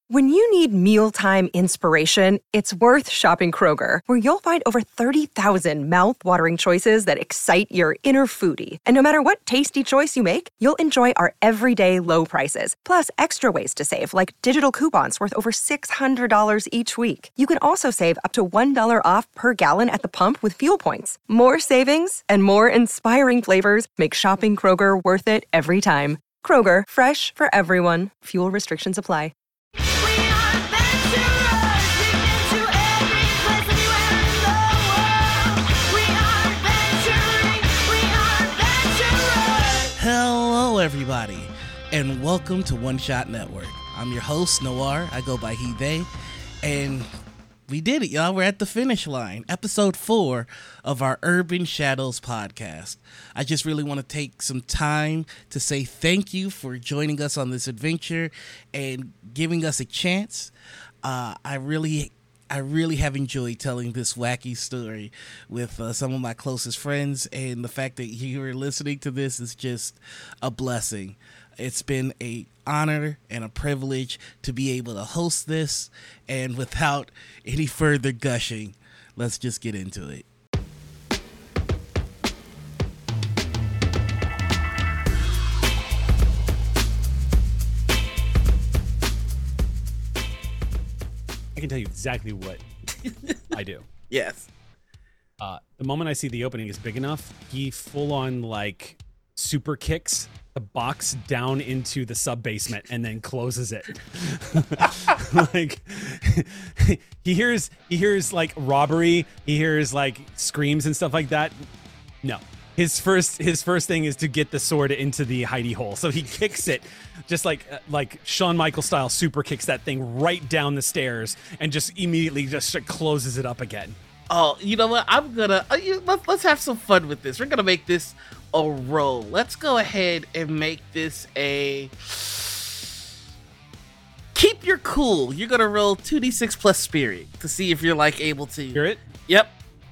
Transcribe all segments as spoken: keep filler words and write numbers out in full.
When you need mealtime inspiration, it's worth shopping Kroger, where you'll find over thirty thousand mouth-watering choices that excite your inner foodie. And no matter what tasty choice you make, you'll enjoy our everyday low prices, plus extra ways to save, like digital coupons worth over six hundred dollars each week. You can also save up to one dollar off per gallon at the pump with fuel points. More savings and more inspiring flavors make shopping Kroger worth it every time. Kroger, fresh for everyone. Fuel restrictions apply. Hello, everybody, and welcome to One Shot Network. I'm your host, Noir. I go by he, they, and we did it, y'all. We're at the finish line. Episode four of our Urban Shadows podcast. I just really want to take some time to say thank you for joining us on this adventure and giving us a chance. Uh, I really I really have enjoyed telling this wacky story with uh, some of my closest friends, and the fact that you are listening to this is just a blessing. It's been an honor and a privilege to be able to host this, and without any further gushing, let's just get into it. I can tell you exactly what I do. Yes. Uh, the moment I see the opening is big enough, he full on like super kicks the box down into the sub basement and then closes it. Like he hears, he hears like robbery. He hears like screams and stuff like that. No. His first his first thing is to get the sword into the hidey hole. So he kicks it just like like Shawn Michaels style, super kicks that thing right down the stairs and just immediately just closes it up again. Oh, you know what? I'm gonna uh, you, let's let's have some fun with this. We're gonna make this a roll. Let's go ahead and make this a keep your cool. You're gonna roll two d six plus spirit to see if you're like able to. Spirit? Yep.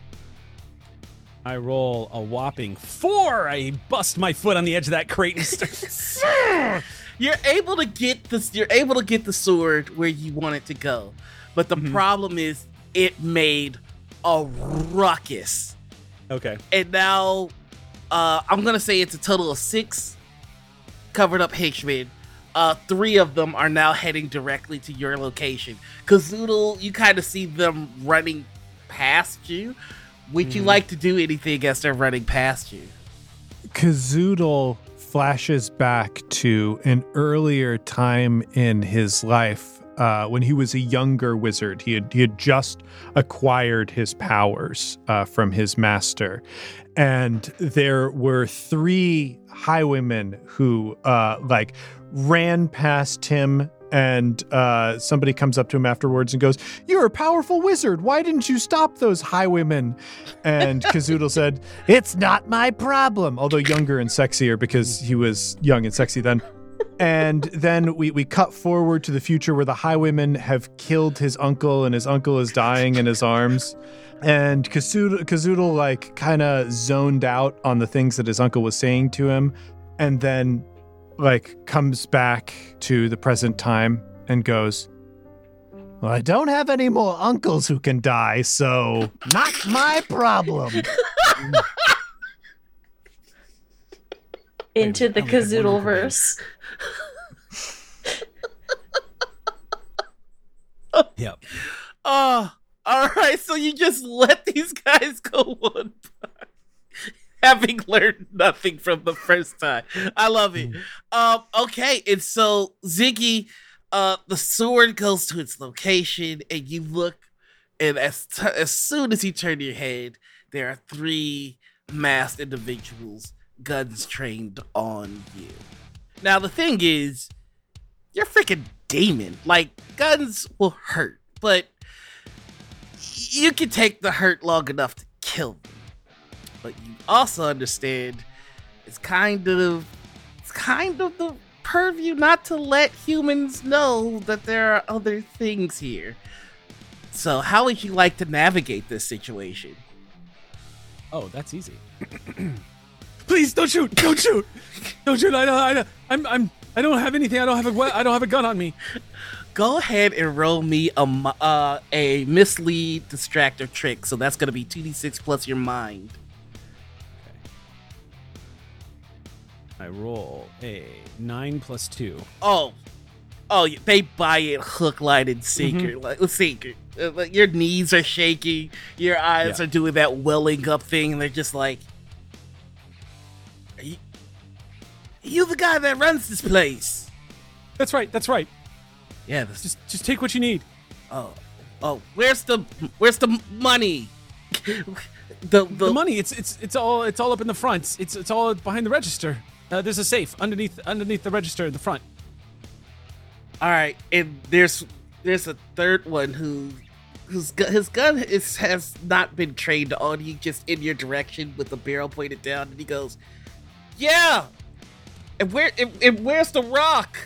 I roll a whopping four. I bust my foot on the edge of that crate and start. You're able to get this. You're able to get the sword where you want it to go, but the mm-hmm. problem is it made a ruckus. Okay. And now, uh, I'm gonna say it's a total of six covered up henchmen. Uh, three of them are now heading directly to your location. Kazoodle, you kind of see them running past you. Would mm. you like to do anything as they're running past you? Kazoodle flashes back to an earlier time in his life uh, when he was a younger wizard. He had, he had just acquired his powers uh, from his master. And there were three highwaymen who uh, like ran past him. And uh, somebody comes up to him afterwards and goes, "You're a powerful wizard. Why didn't you stop those highwaymen?" And Kazoodle said, "It's not my problem." Although younger and sexier, because he was young and sexy then. And then we, we cut forward to the future where the highwaymen have killed his uncle and his uncle is dying in his arms. And Kazoodle, Kazoodle like kind of zoned out on the things that his uncle was saying to him. And then like comes back to the present time and goes, "Well, I don't have any more uncles who can die, so not my problem." Into the Kazoodle verse. Yep. Oh, all right. So you just let these guys go on by, having learned nothing from the first time. I love it. Um, okay, and so Ziggy, uh, the sword goes to its location, and you look, and as t- as soon as you turn your head, there are three masked individuals, guns trained on you. Now the thing is, you're freaking demon. Like, guns will hurt, but you can take the hurt long enough to kill them. But you also understand it's kind of it's kind of the purview not to let humans know that there are other things here. So how would you like to navigate this situation? Oh, that's easy. Please don't shoot! Don't shoot! Don't shoot! I don't. I don't. I'm. I'm. I don't have anything. I don't have a. I don't have a gun on me. Go ahead and roll me a mi- uh, a mislead, distract, or trick. So that's gonna be two d six plus your mind. I roll a nine plus two. Oh, oh, they buy it hook, line, and sinker. Like, sinker. Uh, like, your knees are shaking. Your eyes Yeah. are doing that welling up thing, and they're just like, "Are you, are you the guy that runs this place?" That's right. That's right. Yeah. This, Just just take what you need. oh, oh, where's the where's the money? the, the The money, it's it's it's all it's all up in the front. It's it's all behind the register. Uh, there's a safe underneath underneath the register in the front. All right, and there's there's a third one who whose gu- his gun is has not been trained on. He just in your direction with the barrel pointed down, and he goes, "Yeah, and where and, and where's the rock?"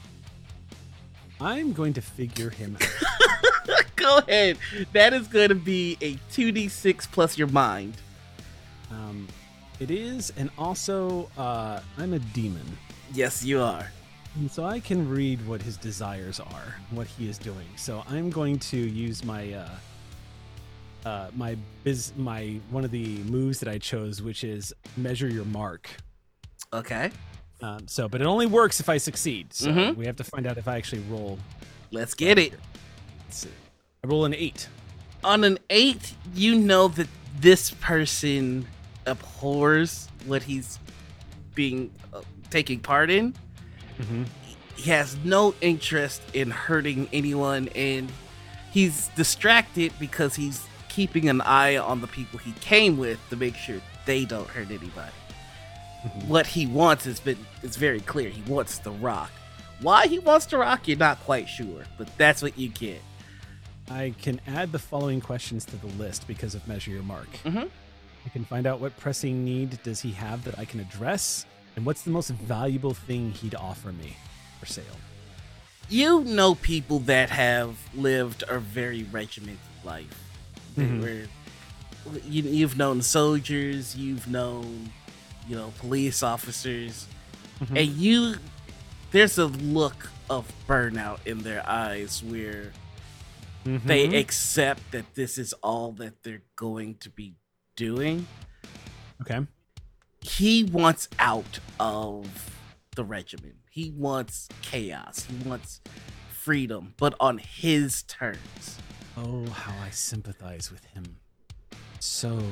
I'm going to figure him out. Go ahead. That is going to be a two d six plus your mind. Um, it is, and also uh, I'm a demon, Yes, you are. and so I can read what his desires are, what he is doing. So I'm going to use my uh, uh, my biz my one of the moves that I chose, which is measure your mark. Okay, Um, so, but it only works if I succeed. So Mhm. we have to find out if I actually roll. let's get it. Let's see. I roll an eight. On an eight, you know that this person abhors what he's being uh, taking part in. Mm-hmm. He has no interest in hurting anyone, and he's distracted because he's keeping an eye on the people he came with to make sure they don't hurt anybody. Mhm. What he wants has been is very clear. He wants the rock. Why he wants the rock, you're not quite sure, but that's what you get. I can add the following questions to the list because of measure your mark. Mhm. I can find out what pressing need does he have that I can address, and what's the most valuable thing he'd offer me for sale. You know people that have lived a very regimented life. They Mhm. were, you, you've known soldiers, you've known, you know, police officers, Mhm. and you, there's a look of burnout in their eyes where they Mhm. accept that this is all that they're going to be doing. Okay. He wants out of the regiment. He wants chaos. He wants freedom, but on his terms. Oh, how I sympathize with him. So,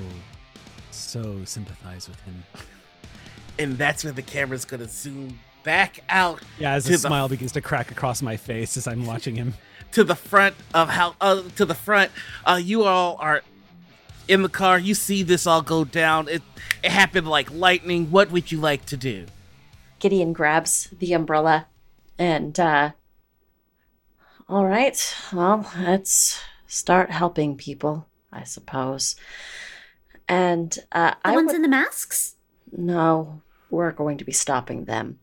so sympathize with him. And that's when the camera's gonna zoom back out Yeah, as To a the- smile begins to crack across my face as I'm watching him. to the front of how uh, to the front. Uh, you all are in the car. You see this all go down. It it happened like lightning. What would you like to do? Gideon grabs the umbrella and, uh, all right, well, let's start helping people, I suppose. And, uh, The I ones would, in the masks? no, we're going to be stopping them.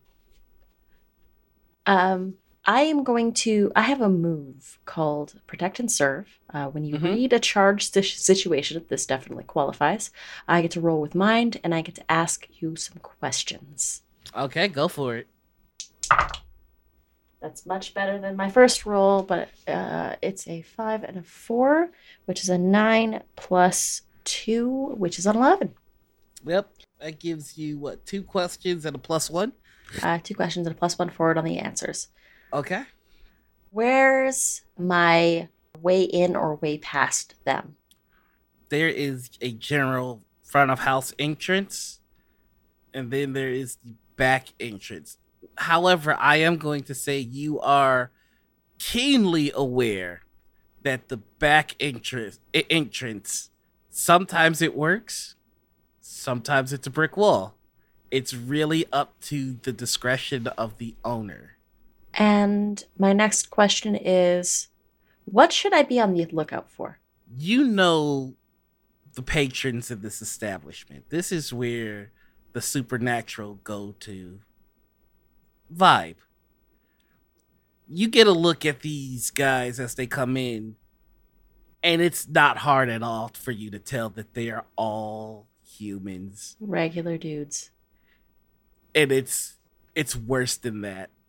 Um, I am going to, I have a move called Protect and Serve. Uh, when you Mhm. read a charged si- situation, this definitely qualifies. I get to roll with mind and I get to ask you some questions. Okay, go for it. That's much better than my first roll, but uh, it's a five and a four, which is a nine plus two, which is an eleven. Yep, that gives you what, two questions and a plus one. Uh, two questions and a plus one forward on the answers. Okay. Where's my way in or way past them? There is a general front of house entrance, and then there is the back entrance. However, I am going to say you are keenly aware that the back entrance e- entrance sometimes it works, sometimes it's a brick wall. It's really up to the discretion of the owner. And my next question is, what should I be on the lookout for? You know the patrons of this establishment. This is where the supernatural go to vibe. You get a look at these guys as they come in, and it's not hard at all for you to tell that they are all humans. Regular dudes. And it's it's worse than that.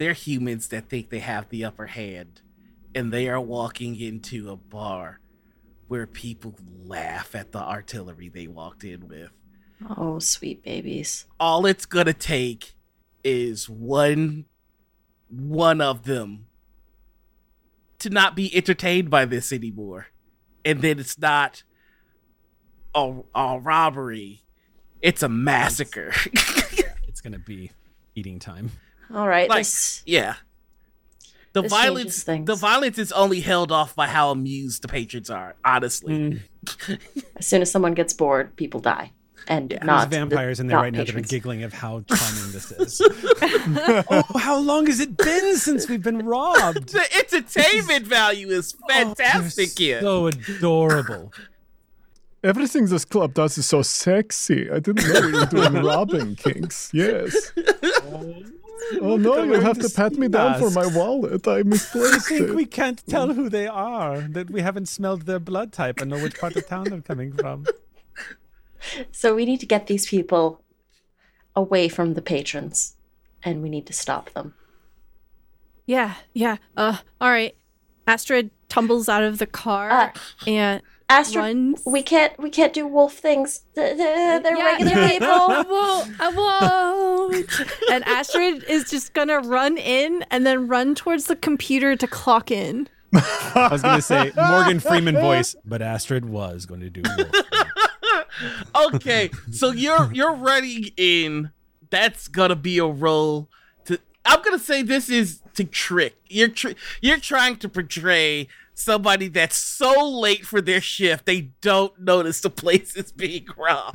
they're humans that think they have the upper hand, and they are walking into a bar where people laugh at the artillery they walked in with. Oh, sweet babies. All it's gonna take is one one of them to not be entertained by this anymore. And then it's not a, a robbery. It's a massacre. It's gonna be eating time. All right. Like, this, yeah. The this violence changes things. the violence is only held off by how amused the patrons are, honestly. Mm. as soon as someone gets bored, people die. And Yeah. not There's vampires the, in there not right now that are patrons. giggling of how charming this is. Oh, how long has it been since we've been robbed? The entertainment value is fantastic Oh, here. so adorable. Everything this club does is so sexy. I didn't know we were doing robbing kinks. Yes. Oh no, They're you'll have wearing to pat me down for my masks. wallet. I I misplaced think it. we can't tell who they are, that we haven't smelled their blood type and know which part of town they're coming from. So we need to get these people away from the patrons, and we need to stop them. Yeah, yeah. Uh, all right. Astrid tumbles out of the car Uh, and Astrid, runs. we can't we can't do wolf things. Th- th- They're Yeah, regular yeah, I people. won't. I won't. And Astrid is just gonna run in and then run towards the computer to clock in. I was going to say Morgan Freeman voice, but Astrid was going to do wolf. Okay, so you're you're running in. That's gonna be a role to. I'm gonna say this is to trick. You're tr- you're trying to portray somebody that's so late for their shift they don't notice the place is being robbed.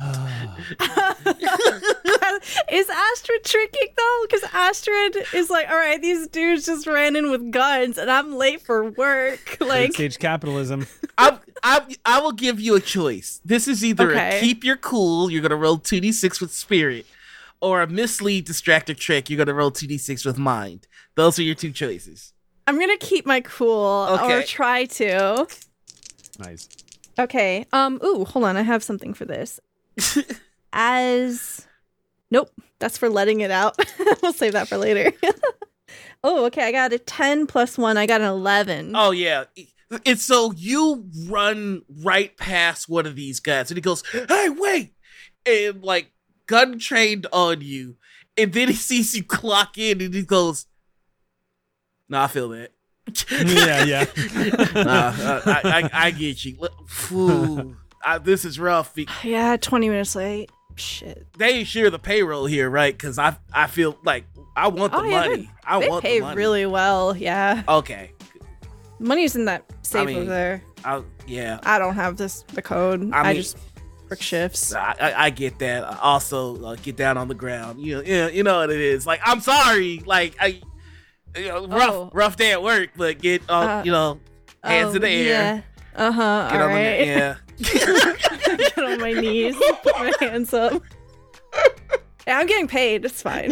Is Astrid tricking though? Because Astrid is like, all right, these dudes just ran in with guns, and I'm late for work. Late Like, stage capitalism. I I I will give you a choice. This is either Okay. a keep your cool. You're gonna roll two d six with spirit, or a mislead, distract, or trick. You're gonna roll two d six with mind. Those are your two choices. I'm gonna keep my cool or Okay. try to. Nice. Okay. Um. Ooh, hold on. I have something for this. As, nope. That's for letting it out. We'll save that for later. Oh, okay. I got a ten plus one. I got an eleven. Oh yeah. And so you run right past one of these guys, and he goes, "Hey, wait!" And like gun trained on you, and then he sees you clock in, and he goes, "No, I feel that." Yeah, yeah. uh, uh, I, I, I get you. Look, phew, I, this is rough. Yeah, twenty minutes late. Shit. They ain't share the payroll here, right? Because I I feel like I want the Oh, yeah, money. I They want pay the money. really well. Yeah. Okay. Money's in that safe mean, over there. I, yeah. I don't have this the code. I I, mean- just work shifts. I, I, I get that. I also, uh, get down on the ground. You know, you know, you know what it is. Like, I'm sorry. Like, I, you know, rough, Oh. rough day at work. But get, uh, Uh, you know, hands Oh, in the air. Yeah. Uh huh. Get All on right. the, yeah. Get on my knees. Put my hands up. Yeah, I'm getting paid. It's fine.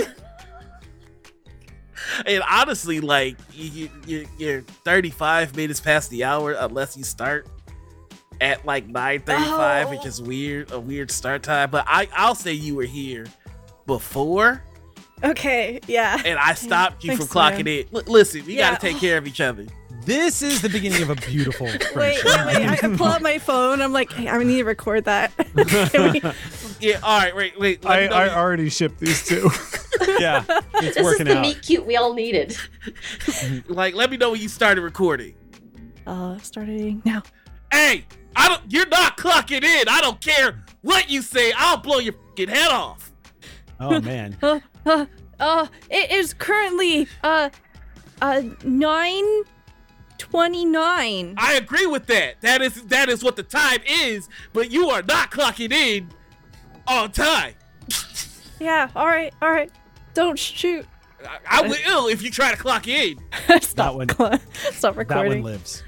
And honestly, like, you, you, you're thirty-five minutes past the hour unless you start at like nine thirty-five, Oh. which is weird, a weird start time. But I, I'll say you were here before, Okay. Yeah. and I stopped you Thanks, from clocking Sam. in. L- listen, we Yeah. gotta take care of each other. This is the beginning of a beautiful Wait, friendship. wait, wait. I can pull out my phone. I'm like, hey, I need to record that. Can we- Yeah, all right, wait, wait. let I, me know I you- already shipped these two. Yeah, it's This is working the out. meet cute we all needed. like, let me know when you started recording. uh, starting now. Hey, I don't. You're not clocking in. I don't care what you say. I'll blow your fucking head off. Oh man. Uh, uh, uh, it is currently uh, uh, nine twenty-nine. I agree with that. That is that is what the time is. But you are not clocking in on time. Yeah. All right. All right. Don't shoot. I, I will if you try to clock in. Stop. one- cl- Stop That recording. one lives.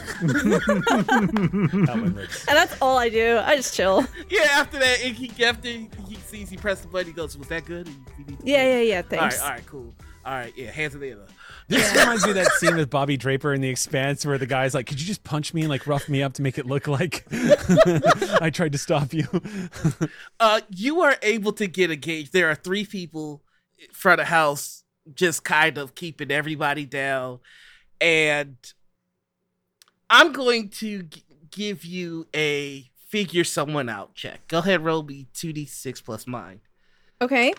That one lives. And that's all I do. I just chill. Yeah. After that, and he after he sees he pressed the button, he goes, "Was that good?" And you need to- Yeah. Yeah. Yeah. All Thanks. right. All right. Cool. All right. Yeah. Hands in the air. This reminds me of that scene with Bobby Draper in The Expanse where the guy's like, could you just punch me and like rough me up to make it look like I tried to stop you? Uh, you are able to get a gauge. There are three people in front of house just kind of keeping everybody down. And I'm going to g- give you a figure someone out check. Go ahead, roll me two d six plus mine. Okay.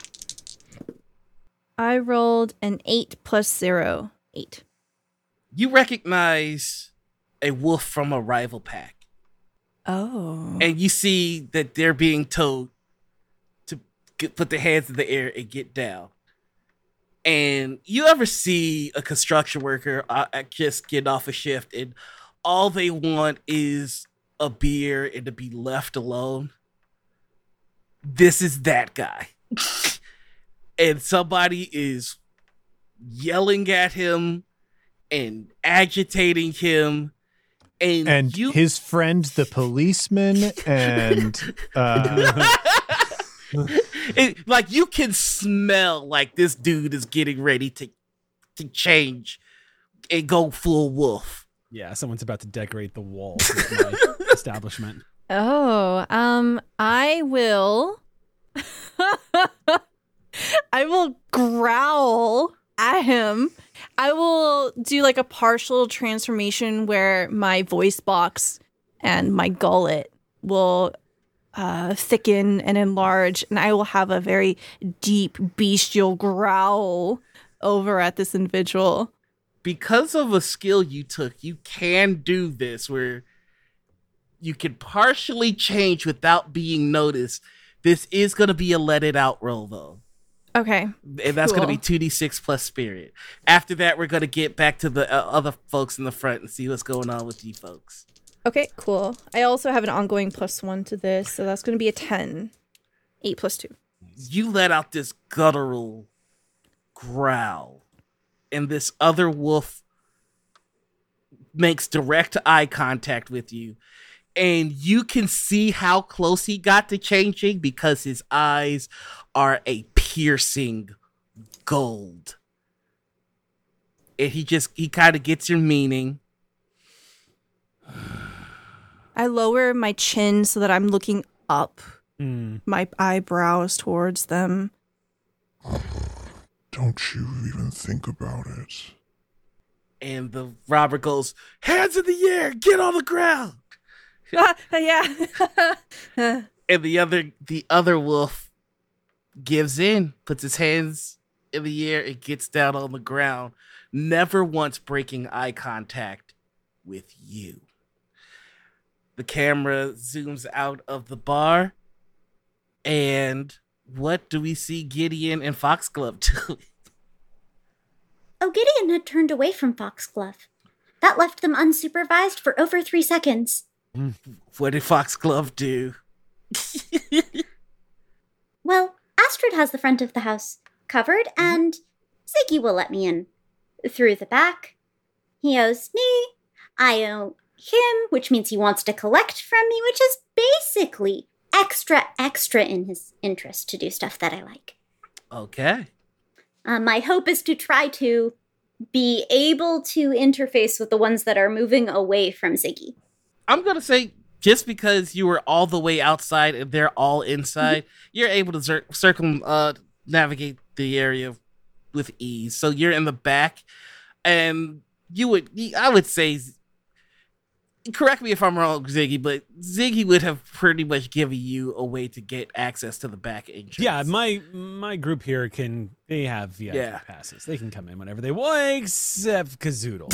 I rolled an eight plus zero. Eight. You recognize a wolf from a rival pack. Oh. And you see that they're being told to get, put their hands in the air and get down. And you ever see a construction worker uh, just get off a shift and all they want is a beer and to be left alone? This is that guy. And somebody is yelling at him and agitating him. And, and you... his friend, the policeman, and... Uh... It, like you can smell like this dude is getting ready to to change and go full wolf. Yeah, someone's about to decorate the walls of my establishment. Oh, um, I will. I will growl at him. I will do like a partial transformation where my voice box and my gullet will uh, thicken and enlarge, and I will have a very deep bestial growl over at this individual. Because of a skill you took, you can do this where you can partially change without being noticed. This is going to be a let it out roll, though. Okay. And that's cool. going to be two d six plus spirit. After that, we're going to get back to the uh, other folks in the front and see what's going on with you folks. Okay, cool. I also have an ongoing plus one to this, so that's going to be a ten. Eight plus two. You let out this guttural growl, and this other wolf makes direct eye contact with you. And you can see how close he got to changing because his eyes are a piercing gold. And he just, he kind of gets your meaning. I lower my chin so that I'm looking up, Mm. my eyebrows towards them. Don't you even think about it. And the robber goes, hands in the air, get on the ground. Yeah. And the other, the other wolf gives in, puts his hands in the air and gets down on the ground, never once breaking eye contact with you. The camera zooms out of the bar, and what do we see Gideon and Foxglove doing? Oh, Gideon had turned away from Foxglove. That left them unsupervised for over three seconds. What did Foxglove do? Well, Astrid has the front of the house covered, and Ziggy will let me in. Through the back. He owes me, I owe him, which means he wants to collect from me, which is basically extra, extra in his interest to do stuff that I like. Okay. Uh, my hope is to try to be able to interface with the ones that are moving away from Ziggy. I'm going to say, just because you were all the way outside and they're all inside, mm-hmm. you're able to cir- circum uh, navigate the area with ease. So you're in the back, and you would, I would say, correct me if I'm wrong, Ziggy, but Ziggy would have pretty much given you a way to get access to the back entrance. Yeah, my my group here can, they have V I P Yeah. passes. They can come in whenever they want, except Kazoodle.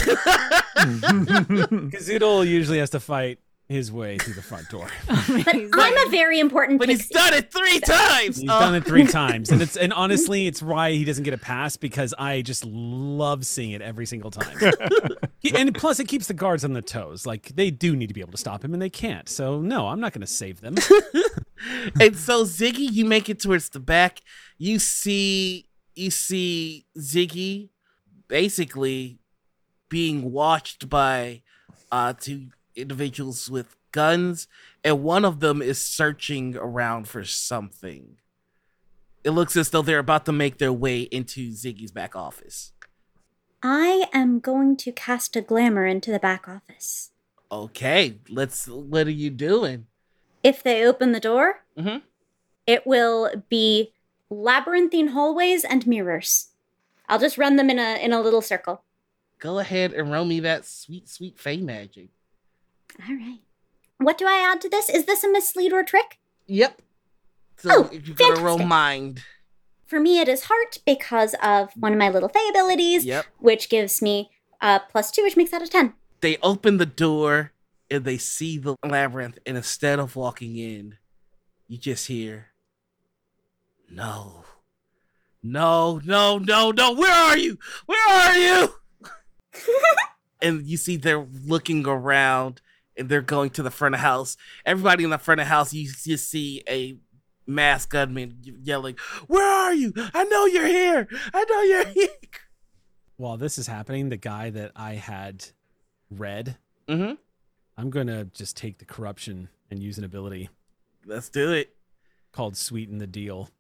Kazoodle usually has to fight his way through the front door. But I'm a very important But he's pixie. done it three times! He's Oh. done it three times, and it's and honestly, it's why he doesn't get a pass, because I just love seeing it every single time. He, and plus, it keeps the guards on their toes. Like, they do need to be able to stop him, and they can't. So no, I'm not going to save them. And so Ziggy, you make it towards the back. You see, you see Ziggy basically being watched by uh, two individuals with guns, and one of them is searching around for something. It looks as though they're about to make their way into Ziggy's back office. I am going to cast a glamour into the back office. Okay, let's. What are you doing? If they open the door, Mm-hmm. it will be labyrinthine hallways and mirrors. I'll just run them in a in a little circle. Go ahead and roll me that sweet, sweet fey magic. All right. What do I add to this? Is this a mislead or trick? Yep. So Oh, if you're gonna roll fantastic. mind. For me, it is heart because of one of my little fey abilities, Yep. which gives me uh, plus two, which makes that a ten. They open the door and they see the labyrinth, and instead of walking in, you just hear, no, no, no, no, no, where are you? Where are you? And you see they're looking around and they're going to the front of the house. Everybody in the front of the house, you just see a masked gunman yelling, where are you? I know you're here. I know you're here. While this is happening, the guy that I had read, Mm-hmm. I'm going to just take the corruption and use an ability Let's do it. called Sweeten the Deal.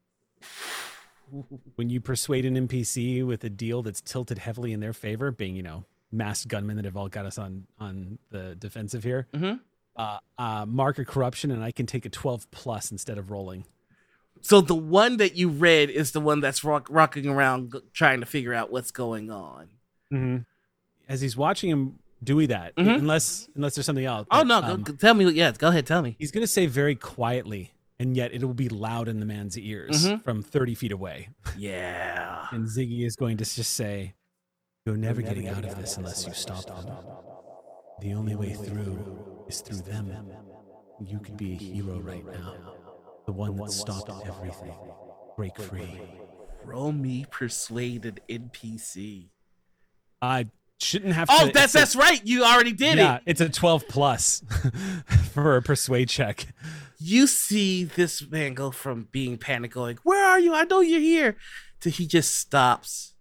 When you persuade an N P C with a deal that's tilted heavily in their favor, being, you know, masked gunmen that have all got us on, on the defensive here, Mm-hmm. uh, uh, mark a corruption and I can take a twelve plus instead of rolling. So the one that you read is the one that's rock, rocking around g- trying to figure out what's going on. Mm-hmm. As he's watching him do that, Mhm. unless unless there's something else. Oh, but, no. Go, um, go- tell me. Yeah, go ahead. Tell me. he's going to say very quietly, and yet it will be loud in the man's ears Mhm. from thirty feet away. Yeah. And Ziggy is going to just say, you're never getting out of this unless you stop them. The only way through is through them. You could be a hero right now. The one that stopped everything. Break free. Roll me persuaded N P C. I shouldn't have Oh, to... that's it's a- that's right. You already did yeah, it. it's a twelve plus for a persuade check. You see this man go from being panicked, going, where are you? I know you're here, to he just stops,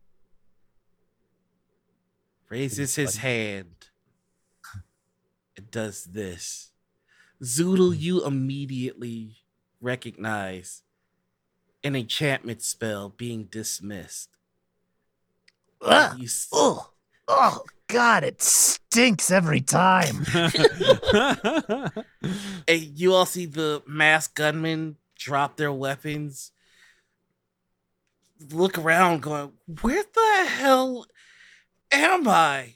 raises his hand, and does this. Zoodle, you immediately recognize an enchantment spell being dismissed. Ugh. You s- Oh, oh, God, it stinks every time. and you all see the masked gunmen drop their weapons, look around going, where the hell am I?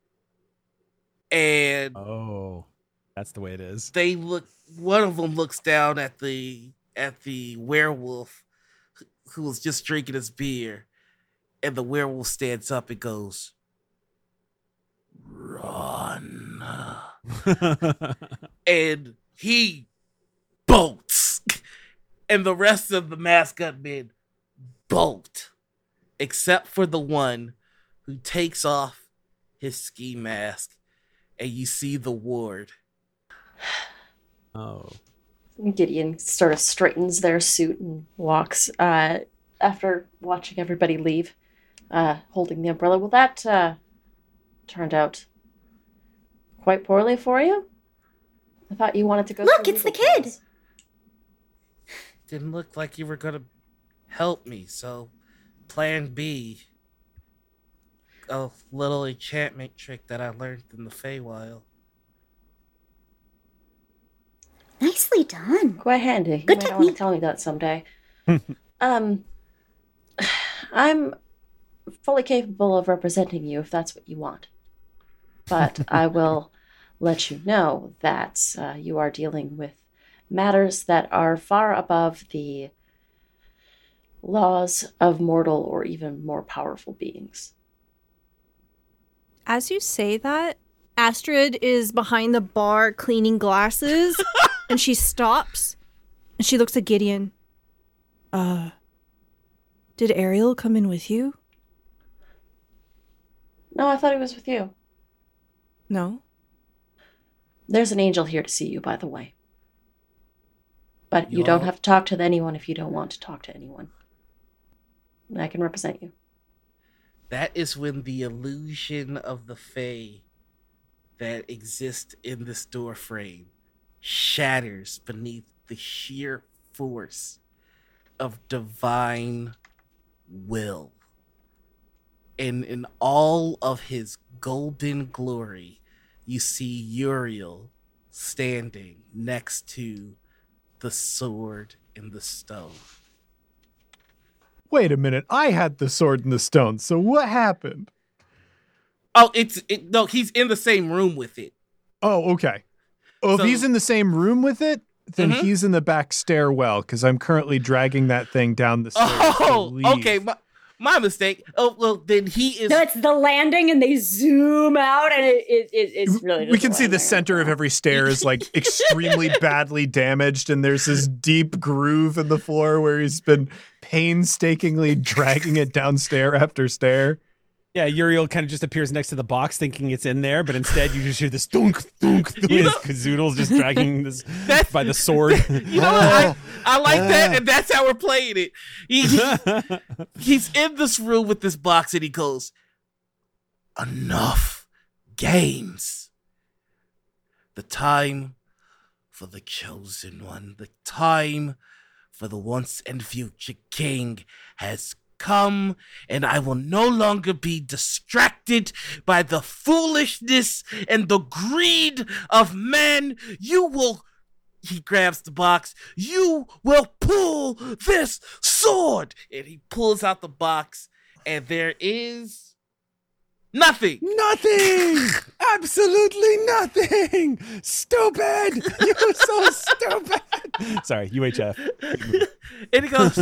And Oh, that's the way it is. they look, one of them looks down at the at the werewolf who was just drinking his beer, and the werewolf stands up and goes, run. And he bolts, and the rest of the masked gunmen bolt, except for the one who takes off his ski mask, and you see the ward. Oh. Gideon sort of straightens their suit and walks uh, after watching everybody leave, uh, holding the umbrella. Well, that uh, turned out quite poorly for you. I thought you wanted to go. Look, through it's the legal kid. things. Didn't look like you were gonna help me, so plan B. A little enchantment trick that I learned in the Feywild. Nicely done. Quite handy. You Good might want technique. to tell me that someday. um, I'm fully capable of representing you if that's what you want. But I will let you know that uh, you are dealing with matters that are far above the laws of mortal or even more powerful beings. As you say that, Astrid is behind the bar cleaning glasses, and she stops, and she looks at Gideon. Uh, did Ariel come in with you? No, I thought he was with you. No. There's an angel here to see you, by the way. But you, You don't all- have to talk to anyone if you don't want to talk to anyone. I can represent you. That is when the illusion of the Fae that exists in this door frame shatters beneath the sheer force of divine will. And in all of his golden glory, you see Uriel standing next to the sword in the stone. Wait a minute. I had the sword and the stone. So what happened? Oh, it's it, no. He's in the same room with it. Oh, okay. Oh, So- if he's in the same room with it, then Mhm. he's in the back stairwell because I'm currently dragging that thing down the stairs. to Oh, leave. okay. My, my mistake. Oh, well, then he is. No, it's the landing, and they zoom out, and it, it, it it's really. We just can see the landing. center of every stair is like extremely badly damaged, and there's this deep groove in the floor where he's been painstakingly dragging it down stair after stair. Yeah, Uriel kind of just appears next to the box thinking it's in there, but instead you just hear this thunk, thunk, thunk You know- as Kazoodle's just dragging this That's- by the sword. You know what? I, I like that, and that's how we're playing it. He, he- he's in this room with this box, and he goes, "Enough games. The time for the chosen one, the time for the once and future king has come, and I will no longer be distracted by the foolishness and the greed of men. You will," he grabs the box, "you will pull this sword." And he pulls out the box, and there is nothing. Nothing! Absolutely nothing! Stupid! You're so stupid! Sorry, U H F. And he goes,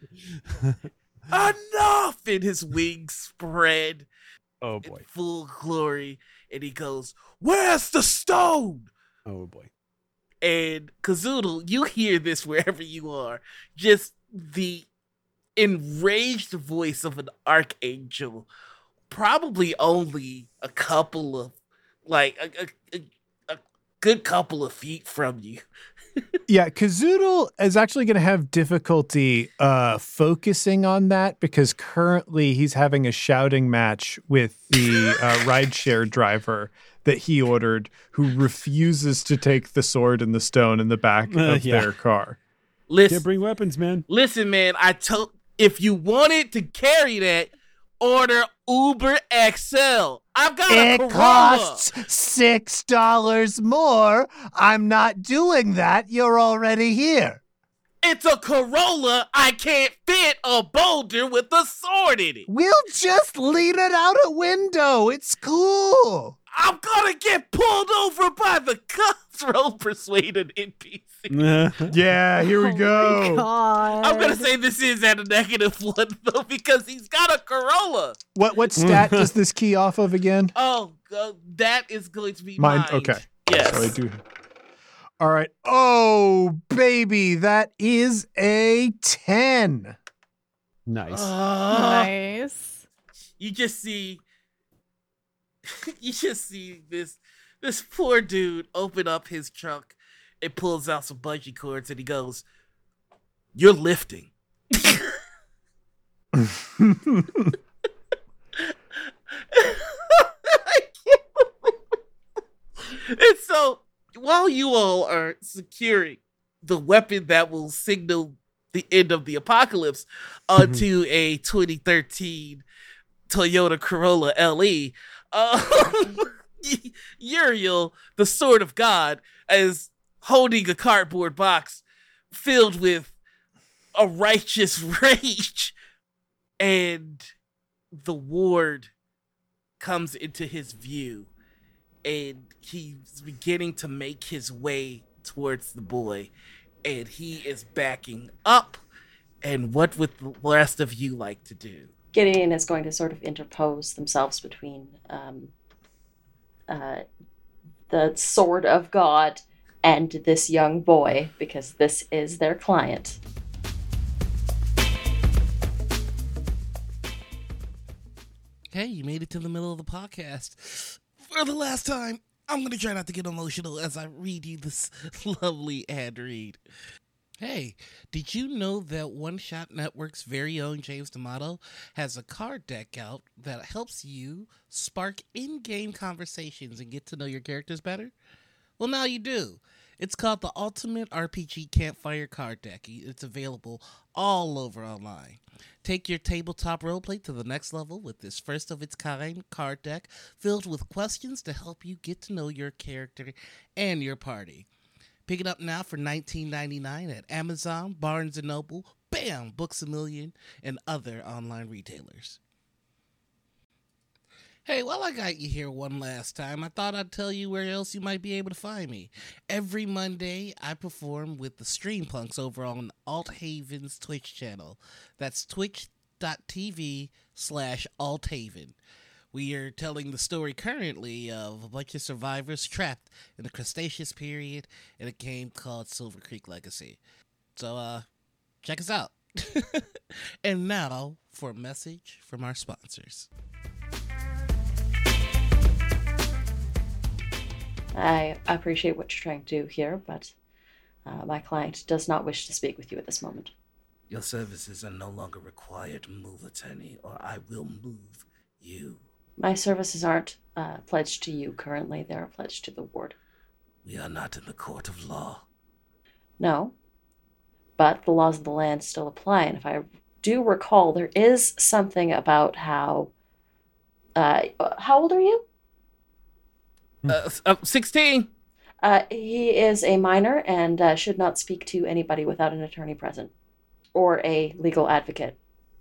"Enough!" And his wings spread Oh in boy. full glory. And he goes, "Where's the stone?" Oh boy. And Kazoodle, you hear this wherever you are. Just the enraged voice of an archangel, probably only a couple of, like, a, a, a, a good couple of feet from you. Yeah, Kazoodle is actually going to have difficulty uh, focusing on that because currently he's having a shouting match with the uh, rideshare driver that he ordered, who refuses to take the sword and the stone in the back Uh, of yeah. their car. Listen, Can't bring weapons, man. listen, man. I told if you wanted to carry that, order Uber X L. I've got a It Corolla. costs six dollars more. I'm not doing that. You're already here. It's a Corolla. I can't fit a boulder with a sword in it. We'll just lean it out a window. It's cool. I'm gonna get pulled over by the cops. Roll persuade an N P C. Yeah, here we Oh my go. God. I'm gonna say this is at a negative one though because he's got a Corolla. What what stat does this key off of again? Oh, uh, that is going to be Mine. mine. Okay. Yes. So I do. All right. Oh, baby, that is a ten. Nice. Uh, Nice. You just see, you just see this this poor dude open up his trunk and pulls out some bungee cords and he goes, "You're lifting." I can't believe it. And so, while you all are securing the weapon that will signal the end of the apocalypse onto a twenty thirteen Toyota Corolla L E, um, Uriel, the Sword of God, is holding a cardboard box filled with a righteous rage, and the ward comes into his view, and he's beginning to make his way towards the boy, and he is backing up. And what would the rest of you like to do? Gideon is going to sort of interpose themselves between um, uh, the sword of God and this young boy, because this is their client. Okay, you made it to the middle of the podcast. For the last time, I'm going to try not to get emotional as I read you this lovely ad read. Hey, did you know that One Shot Network's very own James D'Amato has a card deck out that helps you spark in-game conversations and get to know your characters better? Well, now you do. It's called the Ultimate R P G Campfire Card Deck. It's available all over online. Take your tabletop roleplay to the next level with this first-of-its-kind card deck filled with questions to help you get to know your character and your party. Pick it up now for nineteen ninety-nine at Amazon, Barnes and Noble, Bam! Books A Million, and other online retailers. Hey, while I got you here one last time, I thought I'd tell you where else you might be able to find me. Every Monday, I perform with the Stream Punks over on Althaven's Twitch channel. That's twitch.tv slash Althaven. We are telling the story currently of a bunch of survivors trapped in the Cretaceous period in a game called Silver Creek Legacy. So, uh, check us out. And now for a message from our sponsors. I appreciate what you're trying to do here, but uh, my client does not wish to speak with you at this moment. Your services are no longer required, move attorney, or I will move you. My services aren't uh, pledged to you currently. They're pledged to the ward. We are not in the court of law. No, but the laws of the land still apply. And if I do recall, there is something about how... Uh, how old are you? Uh, uh, sixteen. Uh, he is a minor and uh, should not speak to anybody without an attorney present or a legal advocate.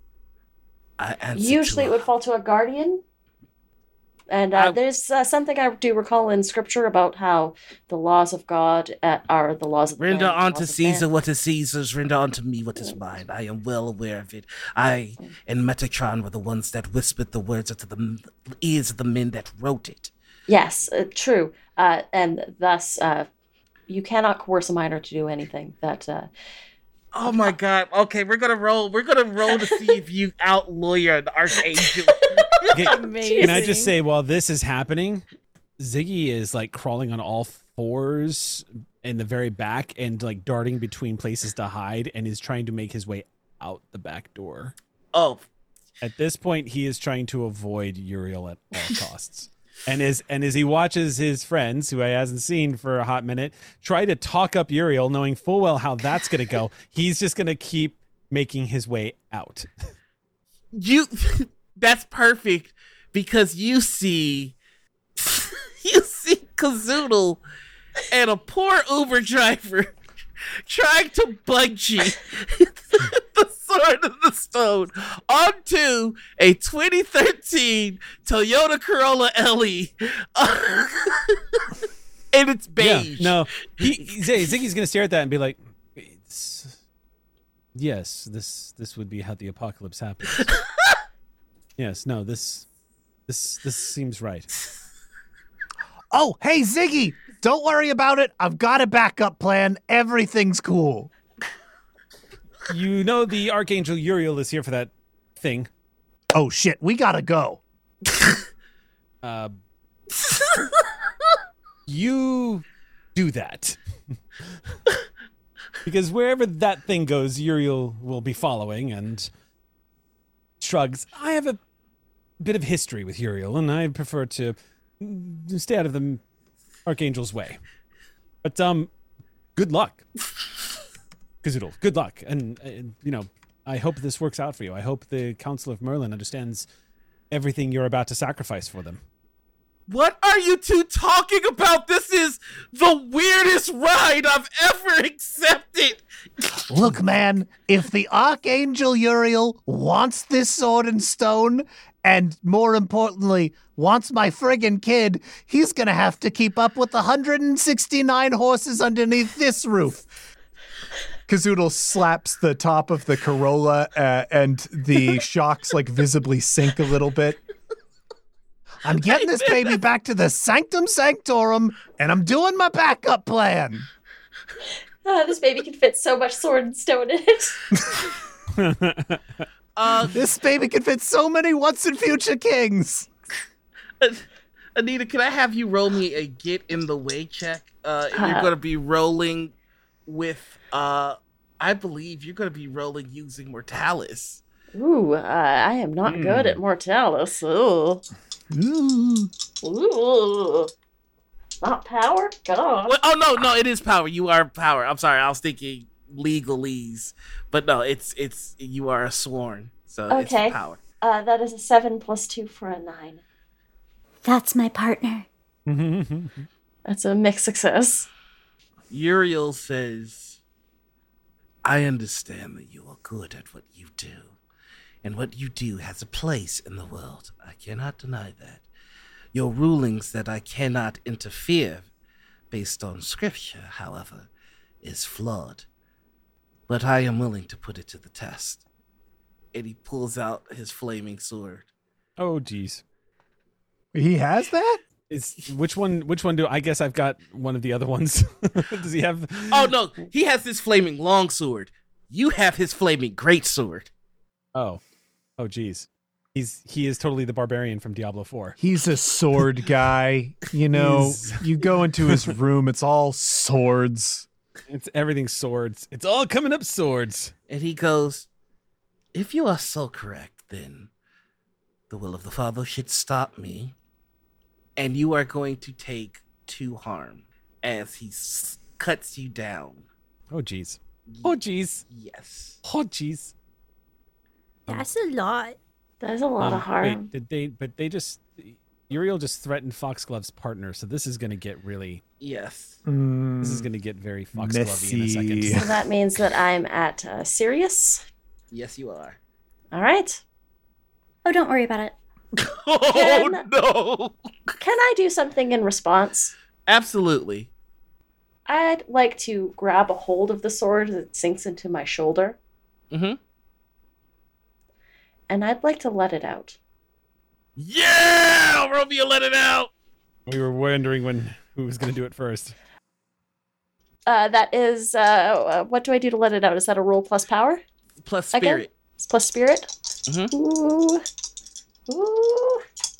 I Usually it would fall to a guardian. And uh, I... there's uh, something I do recall in scripture about how the laws of God uh, are the laws of the Render land, unto laws of Caesar man. what is Caesar's, render unto me what is mine. I am well aware of it. I and Metatron were the ones that whispered the words into the ears of the men that wrote it. Yes, uh, true. Uh, and thus, uh, you cannot coerce a minor to do anything that... Uh, Oh my god. Okay, we're gonna roll. We're gonna roll to see if you out lawyer an archangel. Okay, can I just say, while this is happening, Ziggy is like crawling on all fours in the very back and like darting between places to hide and is trying to make his way out the back door. Oh. At this point, he is trying to avoid Uriel at all costs. And as and as he watches his friends, who he hasn't seen for a hot minute, try to talk up Uriel, knowing full well how that's going to go, he's just going to keep making his way out. You, that's perfect because you see, you see Kazoodle and a poor Uber driver trying to bungee the Sword of the Stone onto a twenty thirteen Toyota Corolla L E. Uh, and it's beige. Yeah, no, he, Ziggy's going to stare at that and be like, it's, yes, this this would be how the apocalypse happens. Yes, no, this this this seems right. Oh, hey, Ziggy, don't worry about it. I've got a backup plan. Everything's cool. You know the Archangel Uriel is here for that thing. Oh, shit, we gotta go. Uh, you do that. Because wherever that thing goes, Uriel will be following, and shrugs. I have a bit of history with Uriel, and I prefer to stay out of the Archangel's way. But, um, good luck. Kazoodle, good luck. And, uh, you know, I hope this works out for you. I hope the Council of Merlin understands everything you're about to sacrifice for them. What are you two talking about? This is the weirdest ride I've ever accepted. Look, man, if the Archangel Uriel wants this sword and stone, and more importantly, wants my friggin' kid, he's gonna have to keep up with the one hundred sixty-nine horses underneath this roof. Kazoodle slaps the top of the Corolla uh, and the shocks like visibly sink a little bit. I'm getting this baby back to the Sanctum Sanctorum, and I'm doing my backup plan. Uh, this baby can fit so much sword and stone in it. uh, this baby can fit so many once and future kings. Anita, can I have you roll me a get in the way check? Uh, Uh, you're going to be rolling with, uh, I believe you're going to be rolling using Mortalis. Ooh, uh, I am not Mm. good at Mortalis. Ooh. Ooh. Ooh. Not power? God. Well, oh, no, no, it is power. You are power. I'm sorry. I was thinking legalese. But no, it's, it's, you are a sworn. So Okay. it's power. Uh, that is a seven plus two for a nine. That's my partner. That's a mixed success. Uriel says, I understand that you are good at what you do, and what you do has a place in the world. I cannot deny that. Your rulings that I cannot interfere based on scripture, however, is flawed. But I am willing to put it to the test. And he pulls out his flaming sword. Oh, geez. He has that? Is which one? Which one do I guess I've got one of the other ones? Does he have? Oh no, he has this flaming long sword. You have his flaming great sword. Oh, oh, geez. He's he is totally the barbarian from Diablo four. He's a sword guy. You know, He's- you go into his room, it's all swords. It's everything swords. It's all coming up swords. And he goes, if you are so correct, then the will of the Father should stop me. And you are going to take two harm as he s- cuts you down. Oh, geez. Oh, geez. Yes. Oh, geez. That's a lot. That is a lot Um, of harm. Wait, did they? But they just Uriel just threatened Foxglove's partner, so this is going to get really. Yes. This is going to get very Foxglove in a second. Messy. So that means that I'm at uh, Sirius. Yes, you are. All right. Oh, don't worry about it. Oh, Can- no. Can I do something in response? Absolutely. I'd like to grab a hold of the sword as it sinks into my shoulder, Mm-hmm. and I'd like to let it out. Yeah! Romeo, let it out! We were wondering when who was going to do it first. Uh, that is, uh, uh, what do I do to let it out? Is that a roll plus power? Plus Again? spirit. It's plus spirit? Mhm. Ooh. Ooh.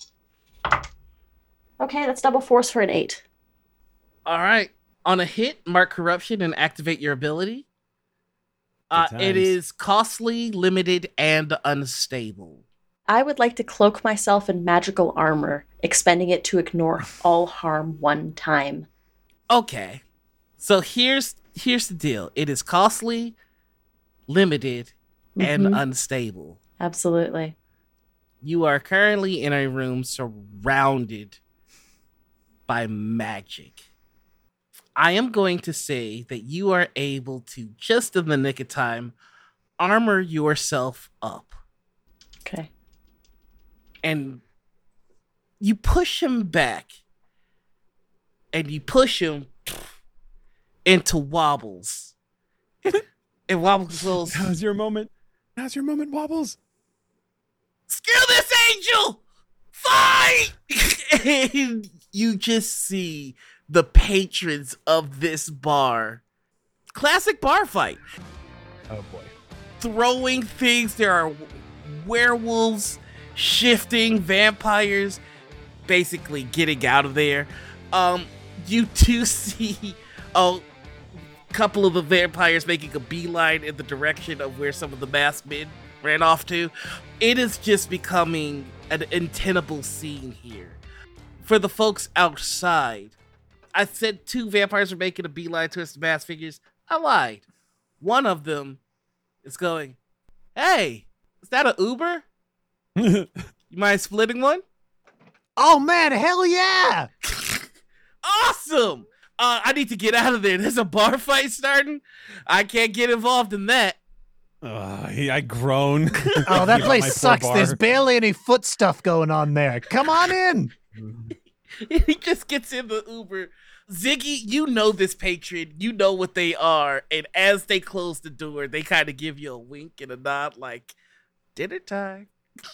Okay, that's double force for an eight. All right. On a hit, mark corruption and activate your ability. Uh, Good it times. is costly, limited, and unstable. I would like to cloak myself in magical armor, expending it to ignore all harm one time. Okay. So here's here's the deal. It is costly, limited, and Mhm. unstable. Absolutely. You are currently in a room surrounded by magic. I am going to say that you are able to, just in the nick of time, armor yourself up. Okay. And you push him back. And you push him into Wobbles. And Wobbles goes, Now's your moment. Now's your moment, Wobbles. screw this angel! Fight! And you just see the patrons of this bar. Classic bar fight. Oh boy. Throwing things. There are werewolves, shifting, vampires, basically getting out of there. Um, you do see a couple of the vampires making a beeline in the direction of where some of the masked men ran off to. It is just becoming an untenable scene here. For the folks outside, I said two vampires are making a beeline towards the masked figures. I lied. One of them is going, hey, is that an Uber? You mind splitting one? Oh man, hell yeah! Awesome! Uh, I need to get out of there. There's a bar fight starting. I can't get involved in that. Uh, he, I groan. Oh, that About my place poor sucks. bar. There's barely any foot stuff going on there. Come on in. He just gets in the Uber. Ziggy, you know this patron. You know what they are. And as they close the door, they kind of give you a wink and a nod like, dinner time.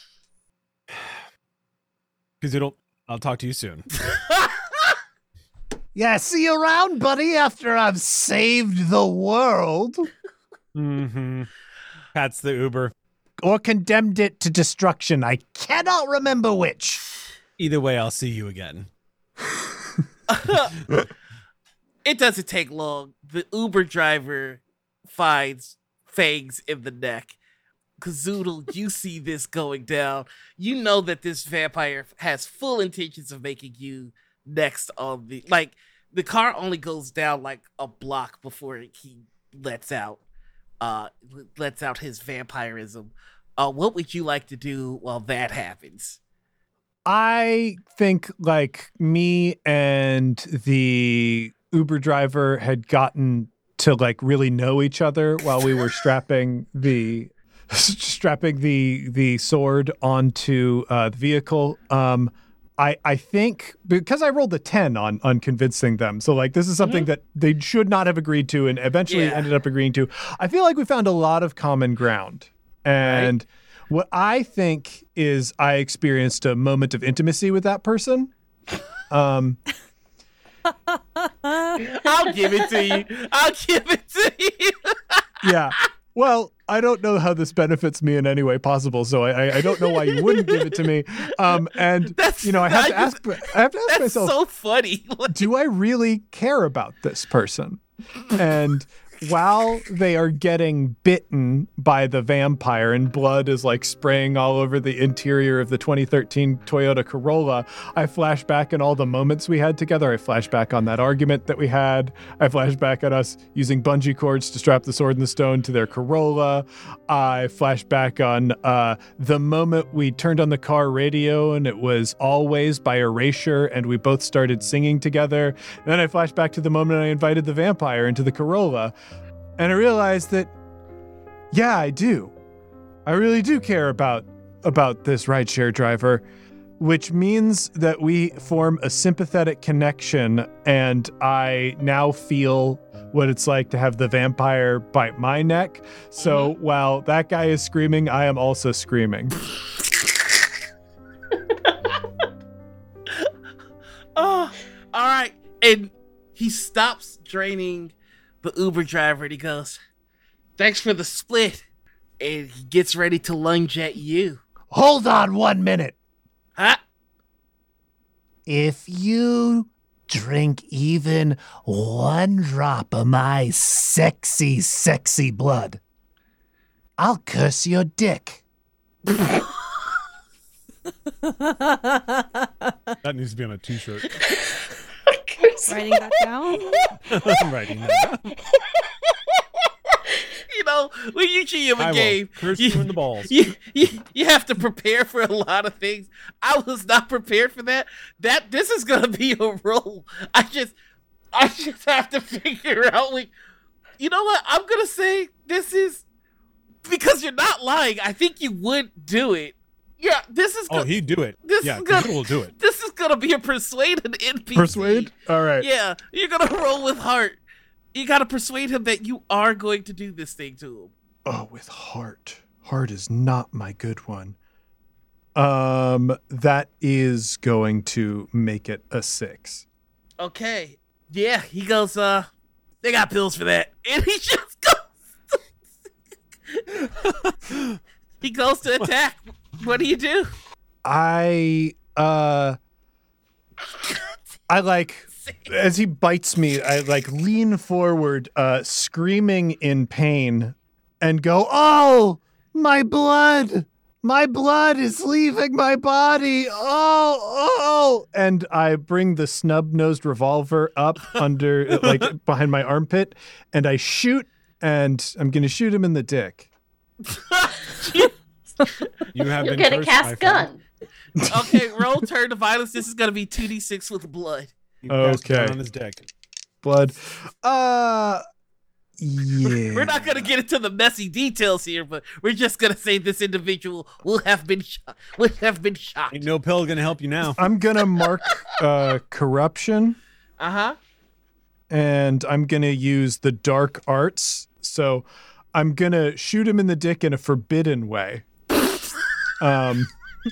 Because it'll. I'll talk to you soon. Yeah, see you around, buddy, after I've saved the world. Mm-hmm. That's the Uber. Or condemned it to destruction. I cannot remember which. Either way, I'll see you again. It doesn't take long. The Uber driver finds Fangs in the neck. Kazoodle, you see this going down. You know that this vampire has full intentions of making you next on the... Like, the car only goes down like a block before he lets out uh lets out his vampirism. Uh, what would you like to do while that happens? I think like me and the Uber driver had gotten to like really know each other while we were strapping the strapping the the sword onto uh, the vehicle. Um, I I think because I rolled a ten on on convincing them, so like this is something mm-hmm. that they should not have agreed to, and eventually yeah. ended up agreeing to. I feel like we found a lot of common ground, and right. what I think is I experienced a moment of intimacy with that person. Um, I'll give it to you. I'll give it to you. Yeah. Well, I don't know how this benefits me in any way possible, so I, I don't know why you wouldn't give it to me. Um, and that's, you know, I have to ask. I have to ask that's myself. So funny. Do I really care about this person? And while they are getting bitten by the vampire and blood is like spraying all over the interior of the twenty thirteen Toyota Corolla, I flash back on all the moments we had together. I flash back on that argument that we had. I flash back at us using bungee cords to strap the sword and the stone to their Corolla. I flash back on uh, the moment we turned on the car radio and it was Always by Erasure and we both started singing together. And then I flash back to the moment I invited the vampire into the Corolla. And I realized that, yeah, I do. I really do care about about this rideshare driver, which means that we form a sympathetic connection, and I now feel what it's like to have the vampire bite my neck. So mm-hmm. while that guy is screaming, I am also screaming. Oh, all right. And he stops draining the Uber driver and he goes, "Thanks for the split." And he gets ready to lunge at you. Hold on one minute. Huh? If you drink even one drop of my sexy, sexy blood, I'll curse your dick. That needs to be on a t-shirt. Writing that down? I'm writing that down. You know, when you G M a I game, will curse you, you in the balls. You, you, you have to prepare for a lot of things. I was not prepared for that. That this is gonna be a roll. I just, I just have to figure out. Like, you know what? I'm gonna say this is because you're not lying. I think you would do it. Yeah, this is. Oh, Go- he'd do it. This yeah, is gonna, will do it. This is gonna be a persuaded N P C. Persuade? All right. Yeah, you're gonna roll with heart. You gotta persuade him that you are going to do this thing to him. Oh, with heart. Heart is not my good one. Um, that is going to make it a six. Okay. Yeah, he goes, uh, they got pills for that. And he just goes. He goes to attack. What do you do? I, uh, I like, as he bites me, I like lean forward, uh, screaming in pain and go, "Oh, my blood, my blood is leaving my body. Oh, oh." And I bring the snub-nosed revolver up under, like behind my armpit, and I shoot, and I'm going to shoot him in the dick. You have You'll been get a cursed, cast my gun. friend. Okay, roll turn to violence. This is going to be two d six with blood. You cast Okay. down on his dick. Blood. Uh, yeah. We're not going to get into the messy details here, but we're just going to say this individual will have been shot. Will have been shot. Ain't no pill gonna help you now. I'm going to mark uh, corruption. Uh-huh. And I'm going to use the dark arts. So I'm going to shoot him in the dick in a forbidden way. um,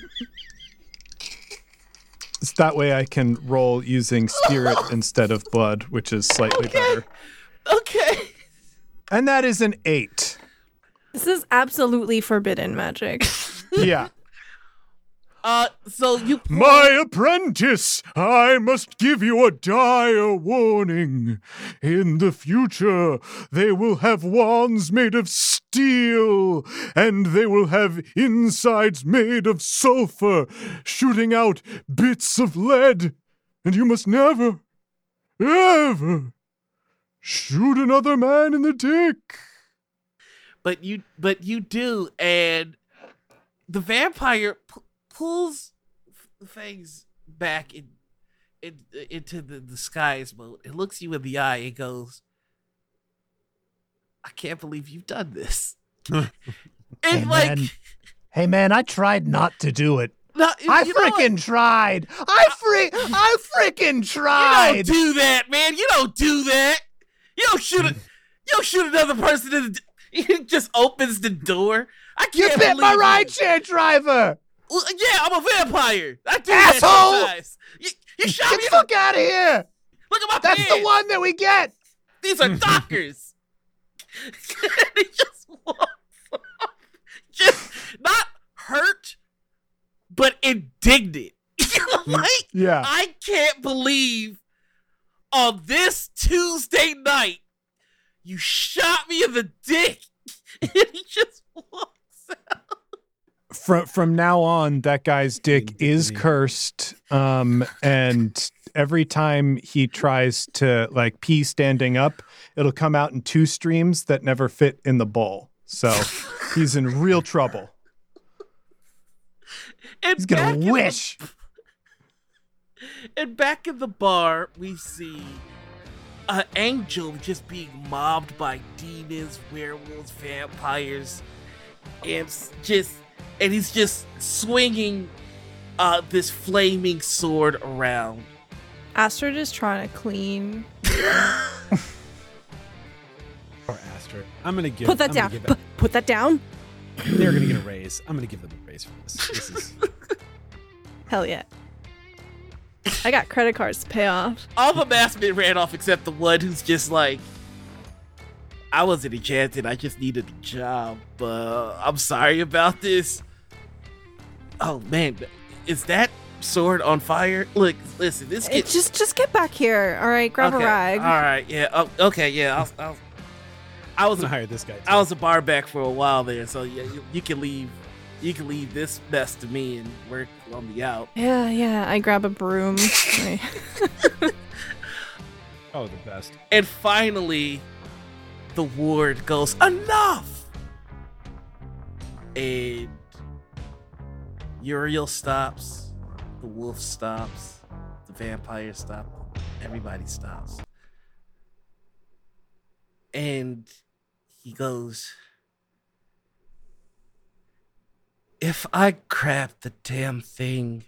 so that way I can roll using spirit instead of blood, which is slightly Okay. better. Okay. And that is an eight. This is absolutely forbidden magic. Yeah. Uh, so you... My apprentice, I must give you a dire warning. In the future, they will have wands made of steel, and they will have insides made of sulfur, shooting out bits of lead. And you must never, ever shoot another man in the dick. But you, but you do, and the vampire p- pulls f- things back in, in into the disguise mode. It looks you in the eye and goes, I can't believe you've done this. Hey, And like, man. Hey, man, I tried not to do it. no, I you know what? freaking tried. I freak. I freaking You tried. don't do that, man. You don't do that. You don't shoot a, you don't shoot another person in the. He just opens the door. I You can't bit my believe it. rideshare driver. Well, yeah, I'm a vampire. I do Asshole! that sometimes. You, you shot Get me. the In the, fuck out of here. look at my That's pants. the one that we get. These are dockers. He just walks off. Just not hurt, but indignant. Like, Yeah. I can't believe on this Tuesday night you shot me in the dick. And he just walks out. From from now on, that guy's dick is Indignity. cursed. Um, and every time he tries to like pee standing up, it'll come out in two streams that never fit in the bowl. So he's in real trouble. And He's back gonna in the- wish. And back in the bar, we see an angel just being mobbed by demons, werewolves, vampires, and s- just and he's just swinging uh, this flaming sword around. Astrid is trying to clean. Or Astrid. I'm gonna give. Put that I'm down. gonna give Put, put that down. it- They're gonna get a raise. I'm gonna give them a raise for this. This is. Hell yeah. I got credit cards to pay off. All the masked men ran off except the one who's just like, I wasn't enchanted, I just needed a job. Uh, I'm sorry about this. Oh man, is that sword on fire? Look, listen, this It, gets just just get back here. All right, grab okay. a rag. All right, yeah, oh, okay, yeah. I'll, I'll, I was I'm a, gonna hire this guy. Too. I was a bar back for a while there, so yeah, you, you can leave. You can leave this mess to me and work on the out. Yeah, yeah. I grab a broom. I- Oh, the best. And finally, the ward goes, enough! And Uriel stops, the wolf stops, the vampire stops, everybody stops. And he goes, if I grab the damn thing,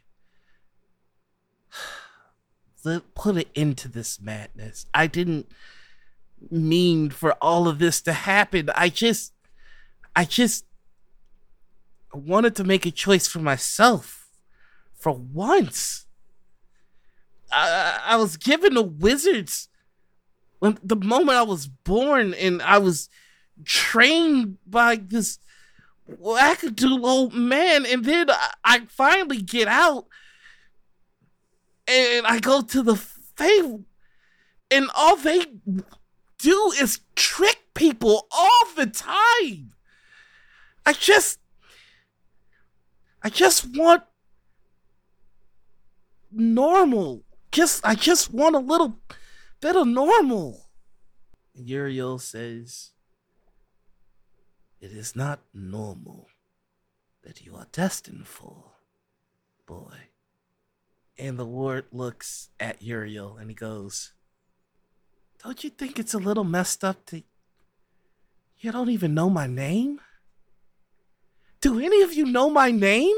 let put it into this madness. I didn't mean for all of this to happen. I just, I just wanted to make a choice for myself for once. I, I was given the wizards when the moment I was born, and I was trained by this wackadoo old man, and then I, I finally get out and I go to the Fae, and all they do is trick people all the time. I just, I just want normal. Just, I just want a little bit of normal. Uriel says, it is not normal that you are destined for, boy. And the ward looks at Uriel and he goes, don't you think it's a little messed up to... You don't even know my name? Do any of you know my name?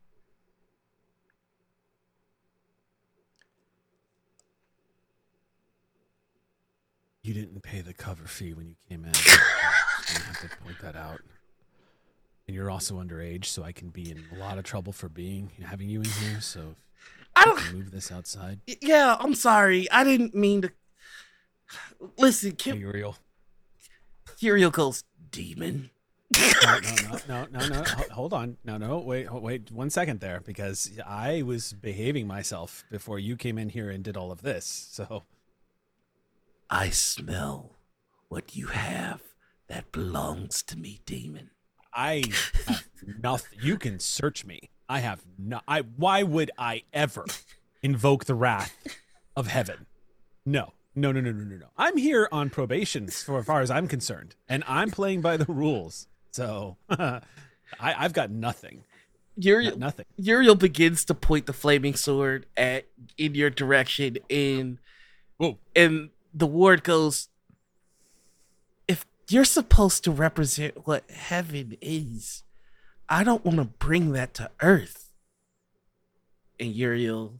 You didn't pay the cover fee when you came in. I have to point that out. And you're also underage, so I can be in a lot of trouble for being having you in here. So I I don't... can move this outside. Yeah, I'm sorry. I didn't mean to... Listen, Hey, Kim... Uriel. Uriel goes, demon. No, no, no, no, no, no. Ho- Hold on. No, no. Wait, ho- wait one second there, because I was behaving myself before you came in here and did all of this. So I smell what you have that belongs to me, demon. I have nothing. You can search me. I have no. I. Why would I ever invoke the wrath of heaven? No. No, no, no, no, no, no. I'm here on probation, for as far as I'm concerned, and I'm playing by the rules. So I, I've got nothing. Uriel, Got nothing. Uriel begins to point the flaming sword at in your direction, and Whoa. and the ward goes, if you're supposed to represent what heaven is. I don't want to bring that to earth. And Uriel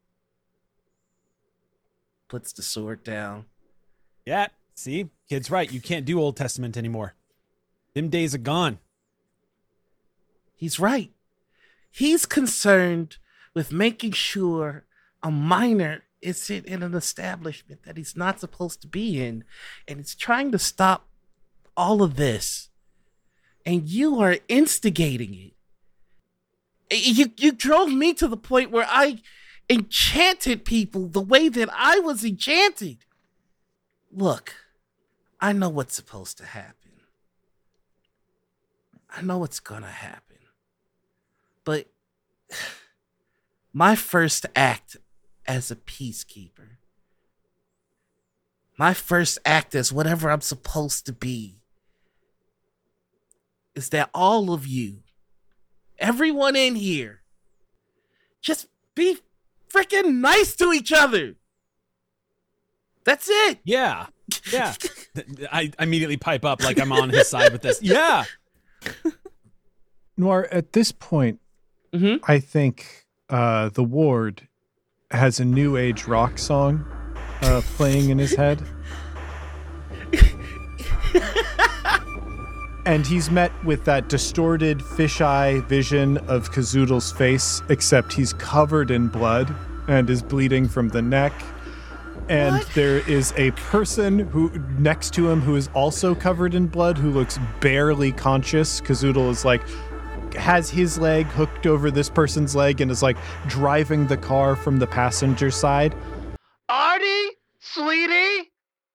puts the sword down. Yeah, see? Kid's right. You can't do Old Testament anymore. Them days are gone. He's right. He's concerned with making sure a minor isn't in an establishment that he's not supposed to be in. And he's trying to stop all of this. And you are instigating it. You, you drove me to the point where I enchanted people the way that I was enchanted. Look, I know what's supposed to happen. I know what's gonna happen. But my first act as a peacekeeper, my first act as whatever I'm supposed to be, is that all of you, everyone in here, just be freaking nice to each other. That's it. Yeah. Yeah. I immediately pipe up like I'm on his side with this. Yeah. Noir, at this point, mm-hmm. I think uh, the ward has a new age rock song uh, playing in his head. And he's met with that distorted fisheye vision of Kazoodle's face, except he's covered in blood and is bleeding from the neck. And what? There is a person who next to him who is also covered in blood, who looks barely conscious. Kazoodle is like, has his leg hooked over this person's leg and is like driving the car from the passenger side. Artie, sweetie?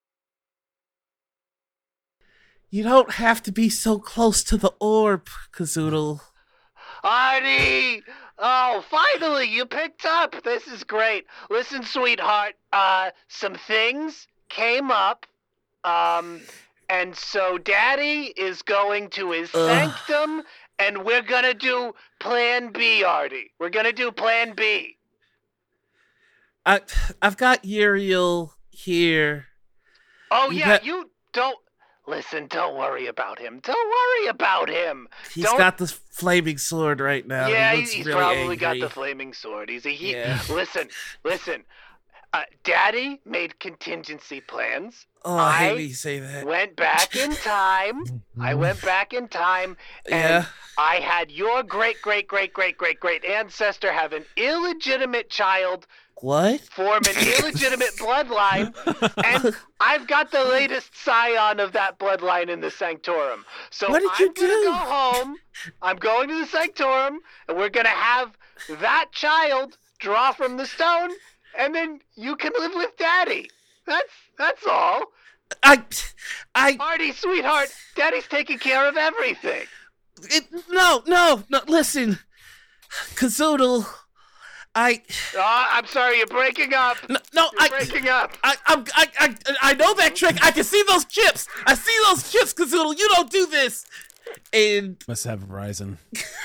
You don't have to be so close to the orb, Kazoodle. Artie! Oh, finally, you picked up. This is great. Listen, sweetheart, uh, some things came up, um, and so Daddy is going to his Ugh. sanctum, and we're gonna do Plan B, Artie. We're gonna do Plan B. I, I've got Uriel here. Oh, you yeah, ha- you don't... Listen, don't worry about him. Don't worry about him. He's don't... got the flaming sword right now. Yeah, he he's, he's really probably angry. got the flaming sword. He's a he. Yeah. Listen, listen. Uh, Daddy made contingency plans. Oh, I hate when you say that. Went back in time. I went back in time, and yeah. I had your great, great, great, great, great, great ancestor have an illegitimate child. What? Form an illegitimate bloodline, and I've got the latest scion of that bloodline in the Sanctorum. So what did I'm you gonna do? go home. I'm going to the Sanctorum, and we're gonna have that child draw from the stone, and then you can live with Daddy. That's that's all. I, I. Artie, sweetheart, Daddy's taking care of everything. It, no, no, no. Listen, Kazoodle. I. Uh, I'm sorry, you're breaking up. No, no you're I. breaking up. I, I, I, I, I know that trick. I can see those chips. I see those chips, Kazoodle. You don't do this. And must have Verizon.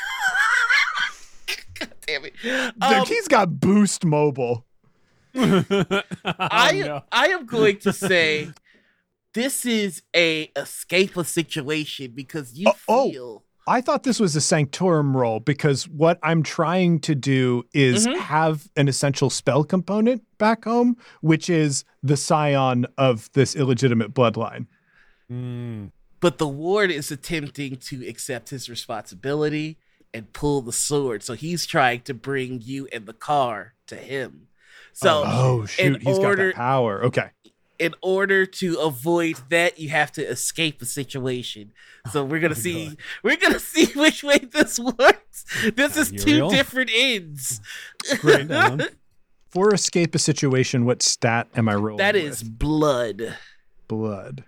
God damn it, Dude, um, he's got Boost Mobile. I, oh, no. I am going to say this is a escape a situation because you oh, feel. Oh. I thought this was a Sanctorum roll because what I'm trying to do is mm-hmm. have an essential spell component back home, which is the scion of this illegitimate bloodline. Mm. But the ward is attempting to accept his responsibility and pull the sword. So he's trying to bring you and the car to him. So oh, shoot, he's order, got that power. Okay. In order to avoid that, you have to escape the situation. So we're gonna oh see. God. We're gonna see which way this works. This is two Uriel? different ends. Great. For escape a situation, what stat am I rolling? That is with? blood. Blood.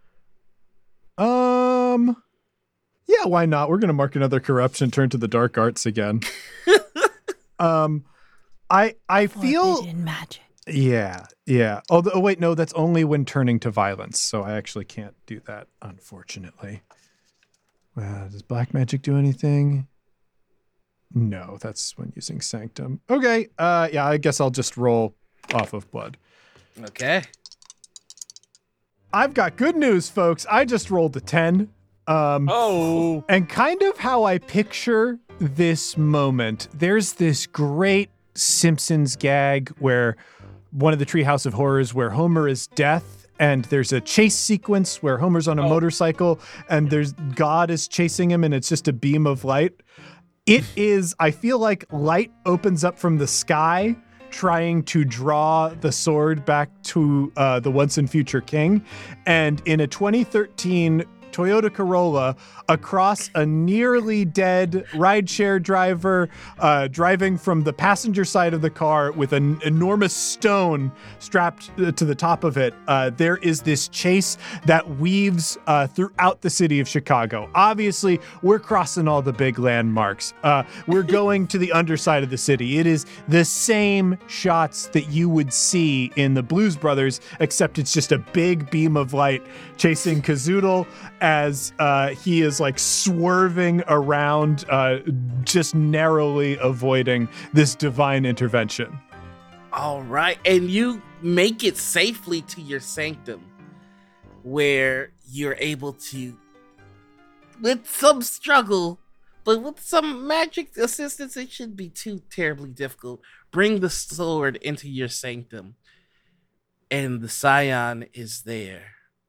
Um. Yeah, why not? We're gonna mark another corruption. Turn to the dark arts again. um, I I feel Forbidden magic. Yeah, yeah. Although, oh, wait, no, that's only when turning to violence, so I actually can't do that, unfortunately. Uh, does black magic do anything? No, that's when using Sanctum. Okay, uh, yeah, I guess I'll just roll off of blood. Okay. I've got good news, folks. I just rolled a ten. Um, oh. And kind of how I picture this moment, there's this great Simpsons gag where one of the Treehouse of Horrors where Homer is death, and there's a chase sequence where Homer's on a oh. motorcycle and there's God is chasing him and it's just a beam of light. It is, I feel like light opens up from the sky trying to draw the sword back to uh, the once and future king. And in a twenty thirteen Toyota Corolla, across a nearly dead rideshare driver uh, driving from the passenger side of the car with an enormous stone strapped to the top of it, uh, there is this chase that weaves uh, throughout the city of Chicago. Obviously, we're crossing all the big landmarks. Uh, we're going to the underside of the city. It is the same shots that you would see in the Blues Brothers, except it's just a big beam of light chasing Kazoodle as uh, he is like swerving around, uh, just narrowly avoiding this divine intervention. All right. And you make it safely to your sanctum where you're able to, with some struggle, but with some magic assistance, it shouldn't be too terribly difficult, bring the sword into your sanctum. And the Scion is there.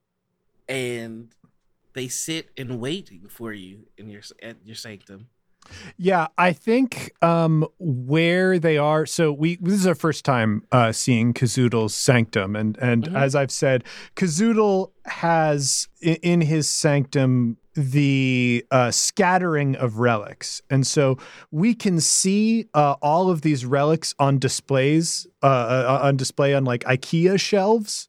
And they sit and waiting for you in your at your sanctum. Yeah, I think um, where they are. So we this is our first time uh, seeing Kazoodle's sanctum, and and mm-hmm. as I've said, Kazoodle has in, in his sanctum the uh, scattering of relics, and so we can see uh, all of these relics on displays uh, uh, on display on like IKEA shelves.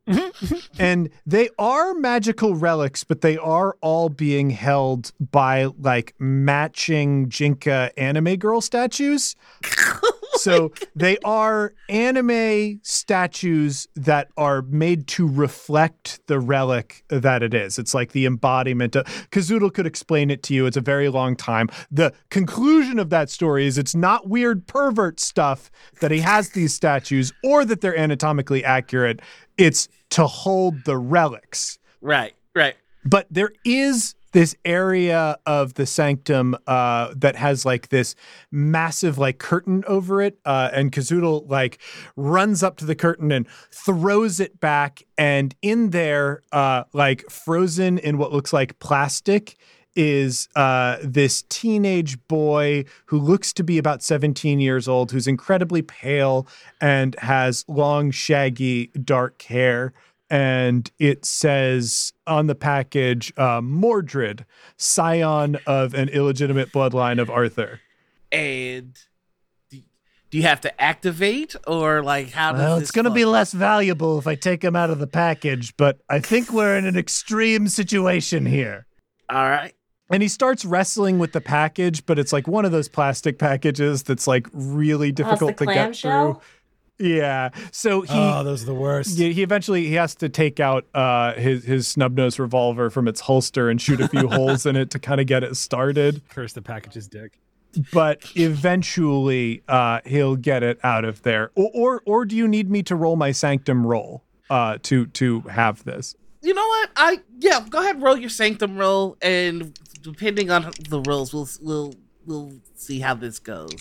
And they are magical relics, but they are all being held by like matching Jinka anime girl statues. So they are anime statues that are made to reflect the relic that it is. It's like the embodiment of Kazoodle could explain it to you. It's a very long time. The conclusion of that story is it's not weird pervert stuff that he has these statues or that they're anatomically accurate. It's to hold the relics. Right, right. But there is this area of the sanctum uh, that has like this massive like curtain over it. Uh, and Kazoodle like runs up to the curtain and throws it back. And in there, uh, like frozen in what looks like plastic, is uh, this teenage boy who looks to be about seventeen years old, who's incredibly pale and has long, shaggy, dark hair. And it says on the package, uh, Mordred, scion of an illegitimate bloodline of Arthur. And do, do you have to activate or like how does Well, this it's going to be less valuable if I take him out of the package, but I think we're in an extreme situation here. All right. And he starts wrestling with the package, but it's like one of those plastic packages that's like really difficult to get through. Yeah. So he Oh, those are the worst. He, he eventually he has to take out uh, his his snub-nosed revolver from its holster and shoot a few holes in it to kind of get it started. Curse the package's dick. But eventually uh, he'll get it out of there. Or, or or do you need me to roll my sanctum roll uh, to to have this? You know what? I yeah, go ahead and roll your sanctum roll, and depending on the rolls, we'll we'll we'll see how this goes.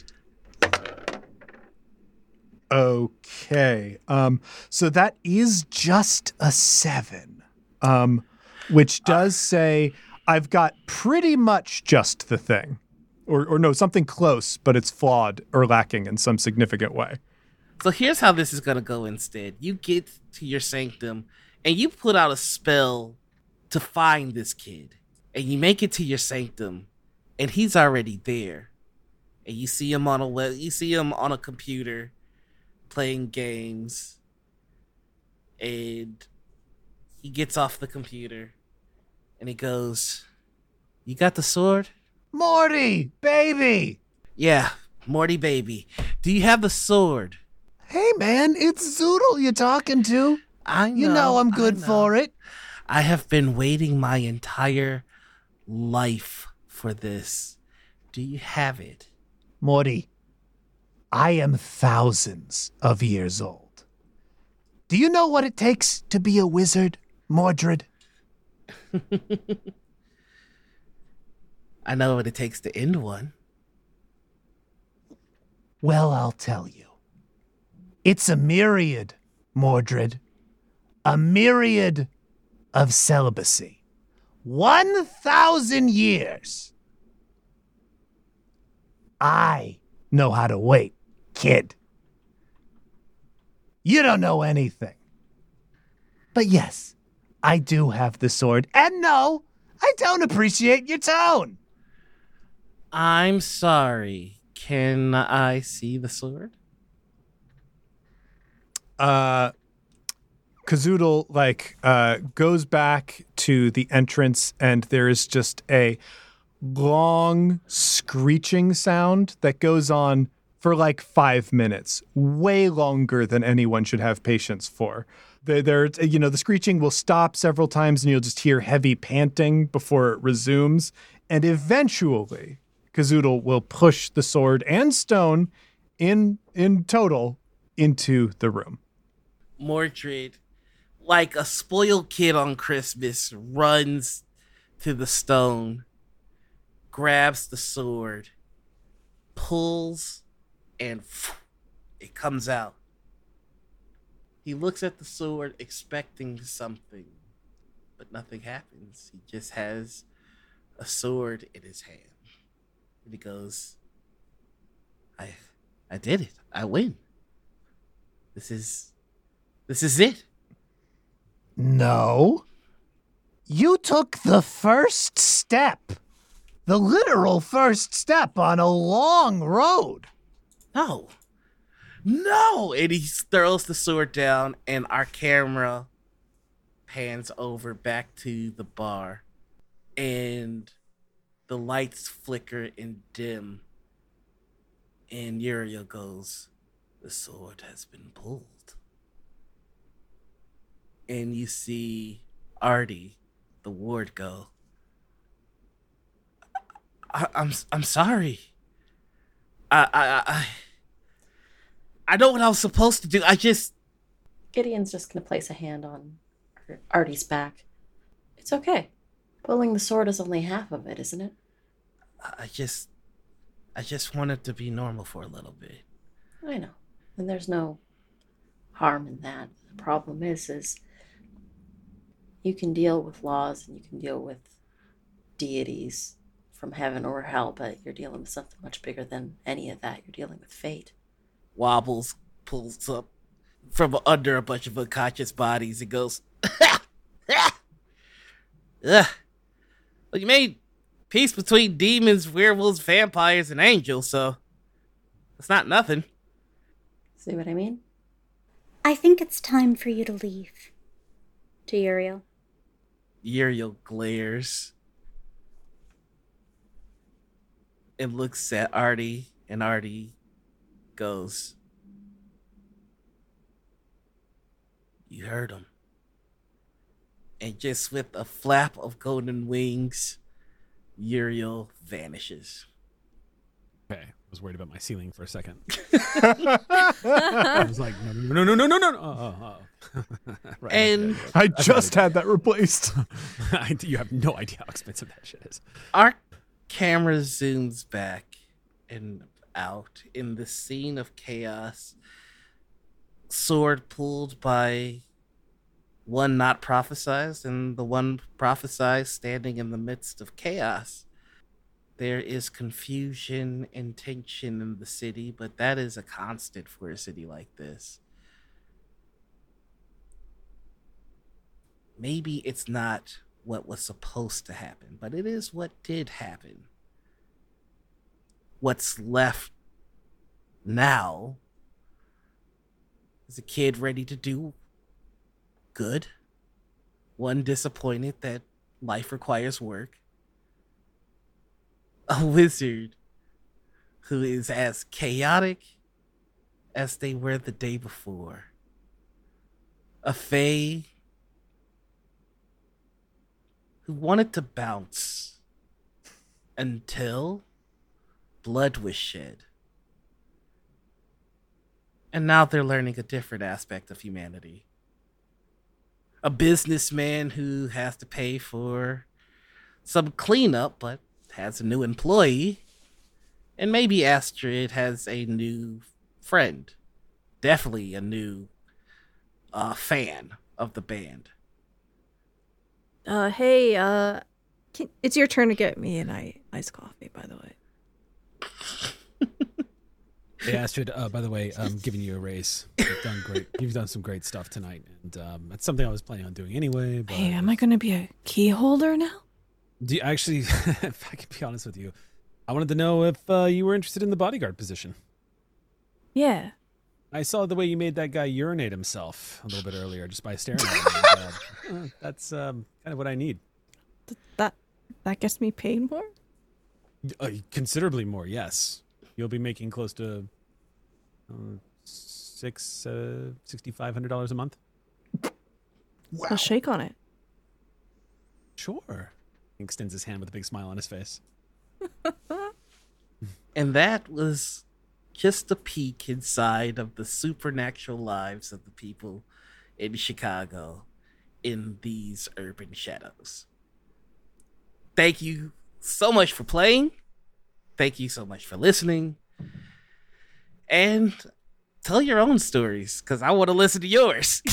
Okay. Um, so that is just a seven, um, which does say I've got pretty much just the thing. Or, or no, something close, but it's flawed or lacking in some significant way. So here's how this is going to go instead. You get to your sanctum, and you put out a spell to find this kid. And you make it to your sanctum, and he's already there. And you see him on a web, you see him on a computer playing games, and he gets off the computer and he goes, "You got the sword?" Morty, baby. Yeah, Morty baby. Do you have the sword? Hey man, it's Zoodle you're talking to. I know. You know I'm good know. for it. I have been waiting my entire life for this. Do you have it? Morty, I am thousands of years old. Do you know what it takes to be a wizard, Mordred? I know what it takes to end one. Well, I'll tell you. It's a myriad, Mordred. A myriad of celibacy. One thousand years. I know how to wait, kid. You don't know anything. But yes, I do have the sword. And no, I don't appreciate your tone. I'm sorry. Can I see the sword? Uh, Kazoodle, like, uh, goes back to the entrance, and there is just a long screeching sound that goes on for like five minutes, way longer than anyone should have patience for. There, there, you know, the screeching will stop several times, and you'll just hear heavy panting before it resumes, and eventually, Kazoodle will push the sword and stone in in total into the room. Mordred, like a spoiled kid on Christmas, runs to the stone, grabs the sword, pulls, and it comes out. He looks at the sword expecting something, but nothing happens. He just has a sword in his hand. And he goes, I I did it. I win. This is this is it. No. You took the first step. The literal first step on a long road. No. No! And he throws the sword down, and our camera pans over back to the bar. And the lights flicker and dim. And Uriel goes, the sword has been pulled. And you see Artie, the ward, go, I, I'm I'm sorry. I, I I I know what I was supposed to do. I just Gideon's just going to place a hand on Artie's back. It's okay. Pulling the sword is only half of it, isn't it? I just I just wanted to be normal for a little bit. I know. And there's no harm in that. The problem is, is you can deal with laws and you can deal with deities from heaven or hell, but you're dealing with something much bigger than any of that. You're dealing with fate. Wobbles, pulls up from under a bunch of unconscious bodies and goes, Ugh. Well, you made peace between demons, werewolves, vampires, and angels, so it's not nothing. See what I mean? I think it's time for you to leave. To Uriel. Uriel glares and looks at Artie, and Artie goes, you heard him. And just with a flap of golden wings, Uriel vanishes. Okay, I was worried about my ceiling for a second. I was like, no, no, no, no, no, no, no. Oh, oh, oh. Right, and okay, I That's just right. had that replaced. You have no idea how expensive that shit is. Our camera zooms back and out in the scene of chaos. Sword pulled by one not prophesized and the one prophesized standing in the midst of chaos. There is confusion and tension in the city, but that is a constant for a city like this. Maybe it's not what was supposed to happen, but it is what did happen. What's left now is a kid ready to do good, one disappointed that life requires work, a wizard who is as chaotic as they were the day before, a fae who wanted to bounce until blood was shed. And now they're learning a different aspect of humanity. a businessman who has to pay for some cleanup, but has a new employee. And maybe Astrid has a new friend. Definitely a new uh, fan of the band. Uh, hey, uh, can, it's your turn to get me an I- iced coffee, by the way. Hey, Astrid, uh, by the way, I'm giving you a raise. You've done great. You've done some great stuff tonight, and um, that's something I was planning on doing anyway. But Hey, am I going to be a key holder now? do you actually, if I can be honest with you, I wanted to know if uh, you were interested in the bodyguard position. Yeah. I saw the way you made that guy urinate himself a little bit earlier just by staring at him. And, uh, uh, that's um, kind of what I need. Th- that that gets me paid more? Uh, considerably more, yes. You'll be making close to uh, six, uh, sixty-five hundred dollars a month. Wow. I'll shake on it. Sure. He extends his hand with a big smile on his face. And that was just a peek inside of the supernatural lives of the people in Chicago in these urban shadows. Thank you so much for playing. Thank you so much for listening. And tell your own stories, because I want to listen to yours.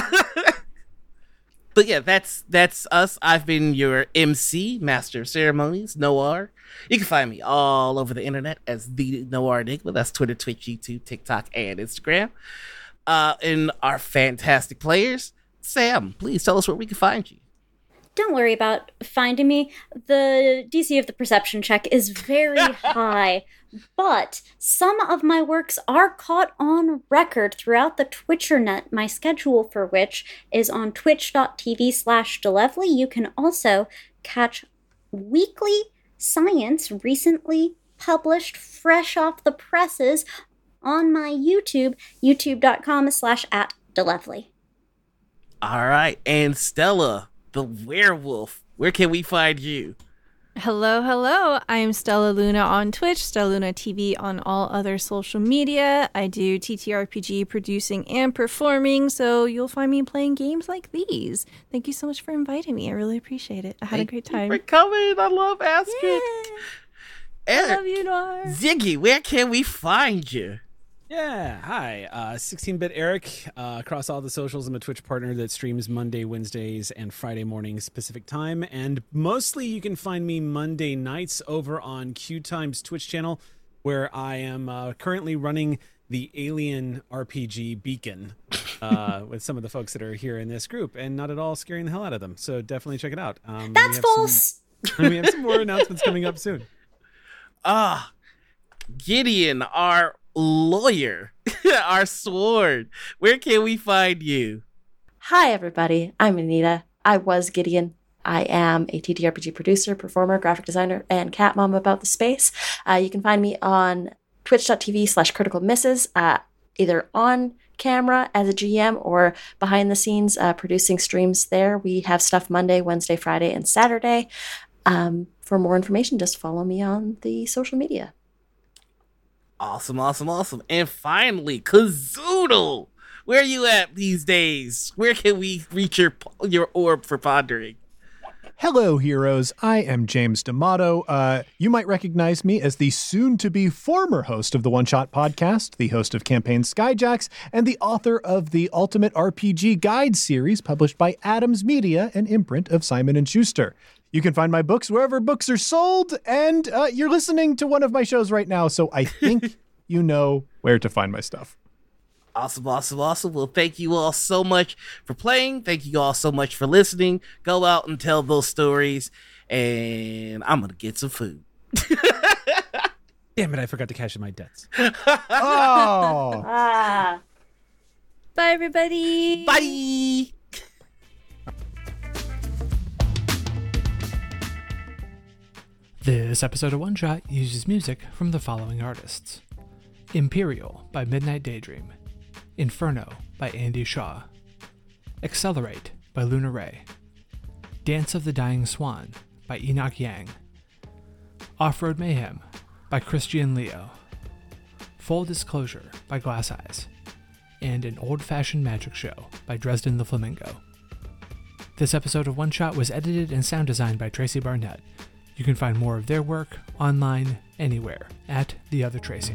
But yeah, that's that's us. I've been your M C, Master of Ceremonies, Noir. You can find me all over the internet as the Noir Enigma. That's Twitter, Twitch, YouTube, TikTok, and Instagram. Uh, and our fantastic players. Sam, please tell us where we can find you. Don't worry about finding me. The D C of the perception check is very high, but some of my works are caught on record throughout the Twitchernet, my schedule for which is on twitch.tv slash Delevely. You can also catch weekly science recently published fresh off the presses on my YouTube, youtube.com slash at Delevely. All right. And Stella, the werewolf, where can we find you? Hello, hello. I'm Stella Luna on Twitch, Stella Luna T V on all other social media. I do T T R P G producing and performing, so you'll find me playing games like these. Thank you so much for inviting me. I really appreciate it. I had Thank a great you time. for coming. I love Astrid. I love you, Noir. Ziggy, where can we find you? Yeah, hi. Uh, sixteen-bit Eric. Uh, across all the socials, I'm a Twitch partner that streams Monday, Wednesdays, and Friday mornings Pacific time. And mostly you can find me Monday nights over on Q Time's Twitch channel, where I am uh, currently running the Alien R P G Beacon uh, with some of the folks that are here in this group, and not at all scaring the hell out of them. So definitely check it out. Um, That's we false. Some, we have some more announcements coming up soon. Ah, Gideon, our lawyer, our sword. Where can we find you? Hi, everybody. I'm Anita. I was Gideon. I am a T T R P G producer, performer, graphic designer, and cat mom about the space. Uh, you can find me on twitch.tv slash critical misses, uh, either on camera as a G M or behind the scenes uh, producing streams there. We have stuff Monday, Wednesday, Friday, and Saturday. Um, for more information, just follow me on the social media. Awesome, awesome, awesome. And finally, Kazoodle. Where are you at these days? Where can we reach your your orb for pondering? Hello, heroes. I am James D'Amato. Uh, you might recognize me as the soon-to-be former host of the One Shot Podcast, the host of Campaign Skyjacks, and the author of the Ultimate R P G Guide series published by Adams Media, an imprint of Simon and Schuster. You can find my books wherever books are sold, and uh, you're listening to one of my shows right now, so I think you know where to find my stuff. Awesome, awesome, awesome. Well, thank you all so much for playing. Thank you all so much for listening. Go out and tell those stories, and I'm going to get some food. Damn it, I forgot to cash in my debts. Oh! Ah. Bye, everybody. Bye! This episode of One Shot uses music from the following artists: Imperial by Midnight Daydream, Inferno by Andy Shaw, Accelerate by Luna Ray, Dance of the Dying Swan by Enoch Yang, Off-Road Mayhem by Christian Leo, Full Disclosure by Glass Eyes, and An Old-Fashioned Magic Show by Dresden the Flamingo. This episode of One Shot was edited and sound designed by Tracy Barnett. You can find more of their work online anywhere at The Other Tracy.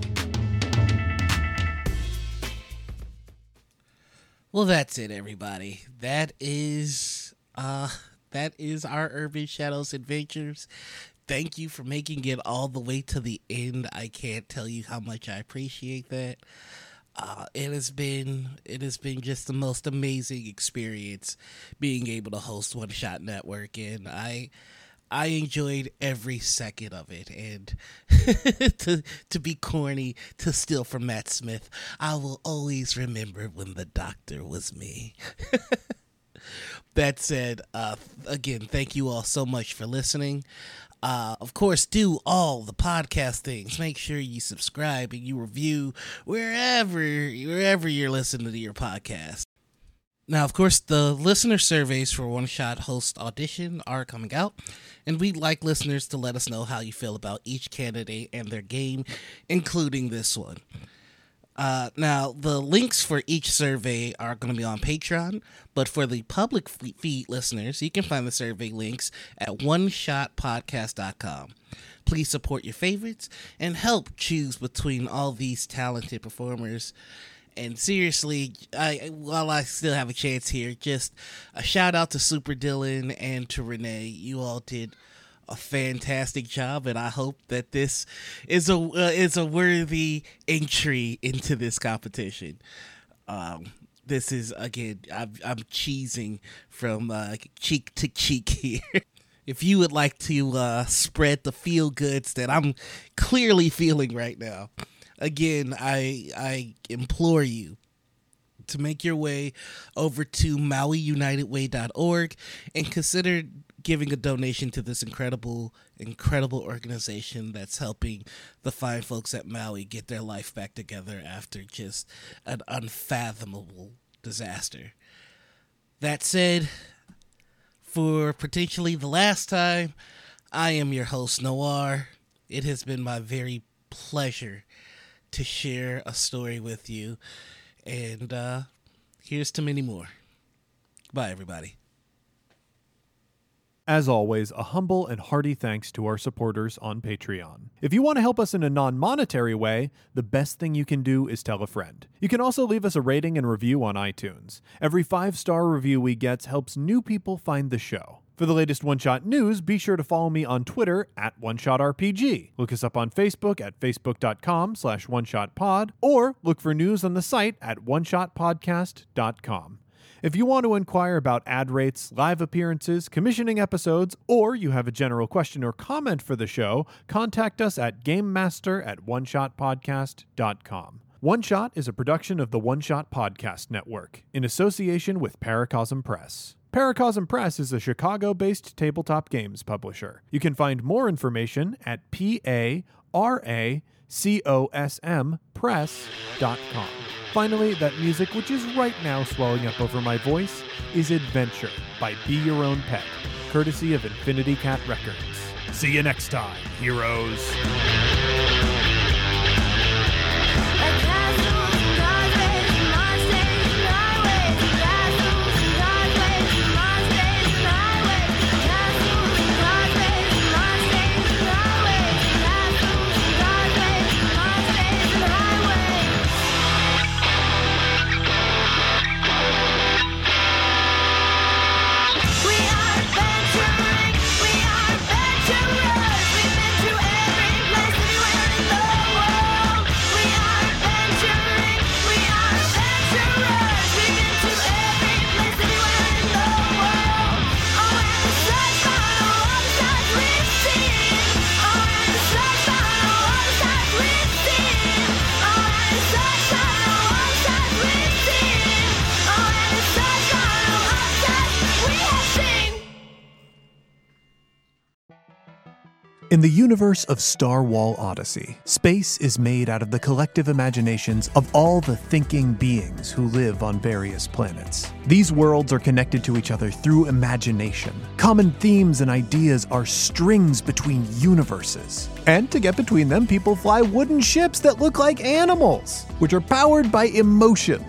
Well, that's it, everybody. That is uh that is our Urban Shadows adventures. Thank you for making it all the way to the end. I can't tell you how much I appreciate that. Uh, it has been it has been just the most amazing experience being able to host One Shot Network, and I I enjoyed every second of it. And to to be corny, to steal from Matt Smith, I will always remember when the doctor was me. That said, uh, again, thank you all so much for listening. Uh, of course, do all the podcast things. Make sure you subscribe and you review wherever wherever you're listening to your podcast. Now, of course, the listener surveys for One Shot Host Audition are coming out, and we'd like listeners to let us know how you feel about each candidate and their game, including this one. Uh, now, the links for each survey are going to be on Patreon, but for the public feed listeners, you can find the survey links at one shot podcast dot com. Please support your favorites and help choose between all these talented performers. And seriously, I while I still have a chance here, just a shout out to Super Dylan and to Renee. You all did a fantastic job, and I hope that this is a uh, is a worthy entry into this competition. Um, this is again, I'm, I'm cheesing from uh, cheek to cheek here. If you would like to uh, spread the feel goods that I'm clearly feeling right now, again, I I implore you to make your way over to maui united way dot org and consider giving a donation to this incredible, incredible organization that's helping the fine folks at Maui get their life back together after just an unfathomable disaster. That said, for potentially the last time, I am your host, Noir. It has been my very pleasure to share a story with you, and uh, here's to many more. Bye, everybody. As always, a humble and hearty thanks to our supporters on Patreon. If you want to help us in a non-monetary way, the best thing you can do is tell a friend. You can also leave us a rating and review on iTunes. Every five-star review we get helps new people find the show. For the latest One Shot news, be sure to follow me on Twitter at OneShotRPG. Look us up on Facebook at facebook.com slash OneShotPod, or look for news on the site at one shot podcast dot com. If you want to inquire about ad rates, live appearances, commissioning episodes, or you have a general question or comment for the show, contact us at gamemaster at one shot podcast dot com. One Shot is a production of the One Shot Podcast Network, in association with Paracosm Press. Paracosm Press is a Chicago-based tabletop games publisher. You can find more information at P A R A C O S M press dot com. Finally, that music, which is right now swelling up over my voice, is Adventure by Be Your Own Pet, courtesy of Infinity Cat Records. See you next time, heroes. In the universe of Star Wall Odyssey, space is made out of the collective imaginations of all the thinking beings who live on various planets. These worlds are connected to each other through imagination. Common themes and ideas are strings between universes. And to get between them, people fly wooden ships that look like animals, which are powered by emotions.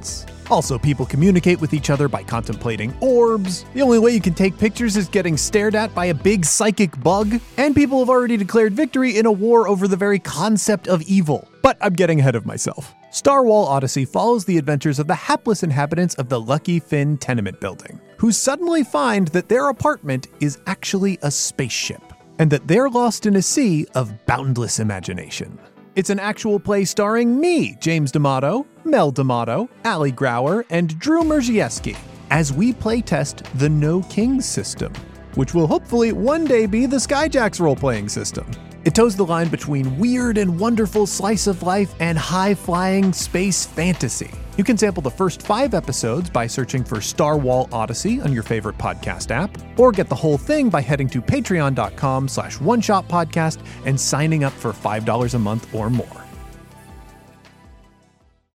Also, people communicate with each other by contemplating orbs. The only way you can take pictures is getting stared at by a big psychic bug. And people have already declared victory in a war over the very concept of evil. But I'm getting ahead of myself. Starwall Odyssey follows the adventures of the hapless inhabitants of the Lucky Finn tenement building, who suddenly find that their apartment is actually a spaceship, and that they're lost in a sea of boundless imagination. It's an actual play starring me, James D'Amato, Mel D'Amato, Ali Grauer, and Drew Merzieski, as we playtest the No Kings system, which will hopefully one day be the Skyjacks role-playing system. It toes the line between weird and wonderful slice of life and high-flying space fantasy. You can sample the first five episodes by searching for Starwall Odyssey on your favorite podcast app, or get the whole thing by heading to patreon.com slash one shot podcast and signing up for five dollars a month or more.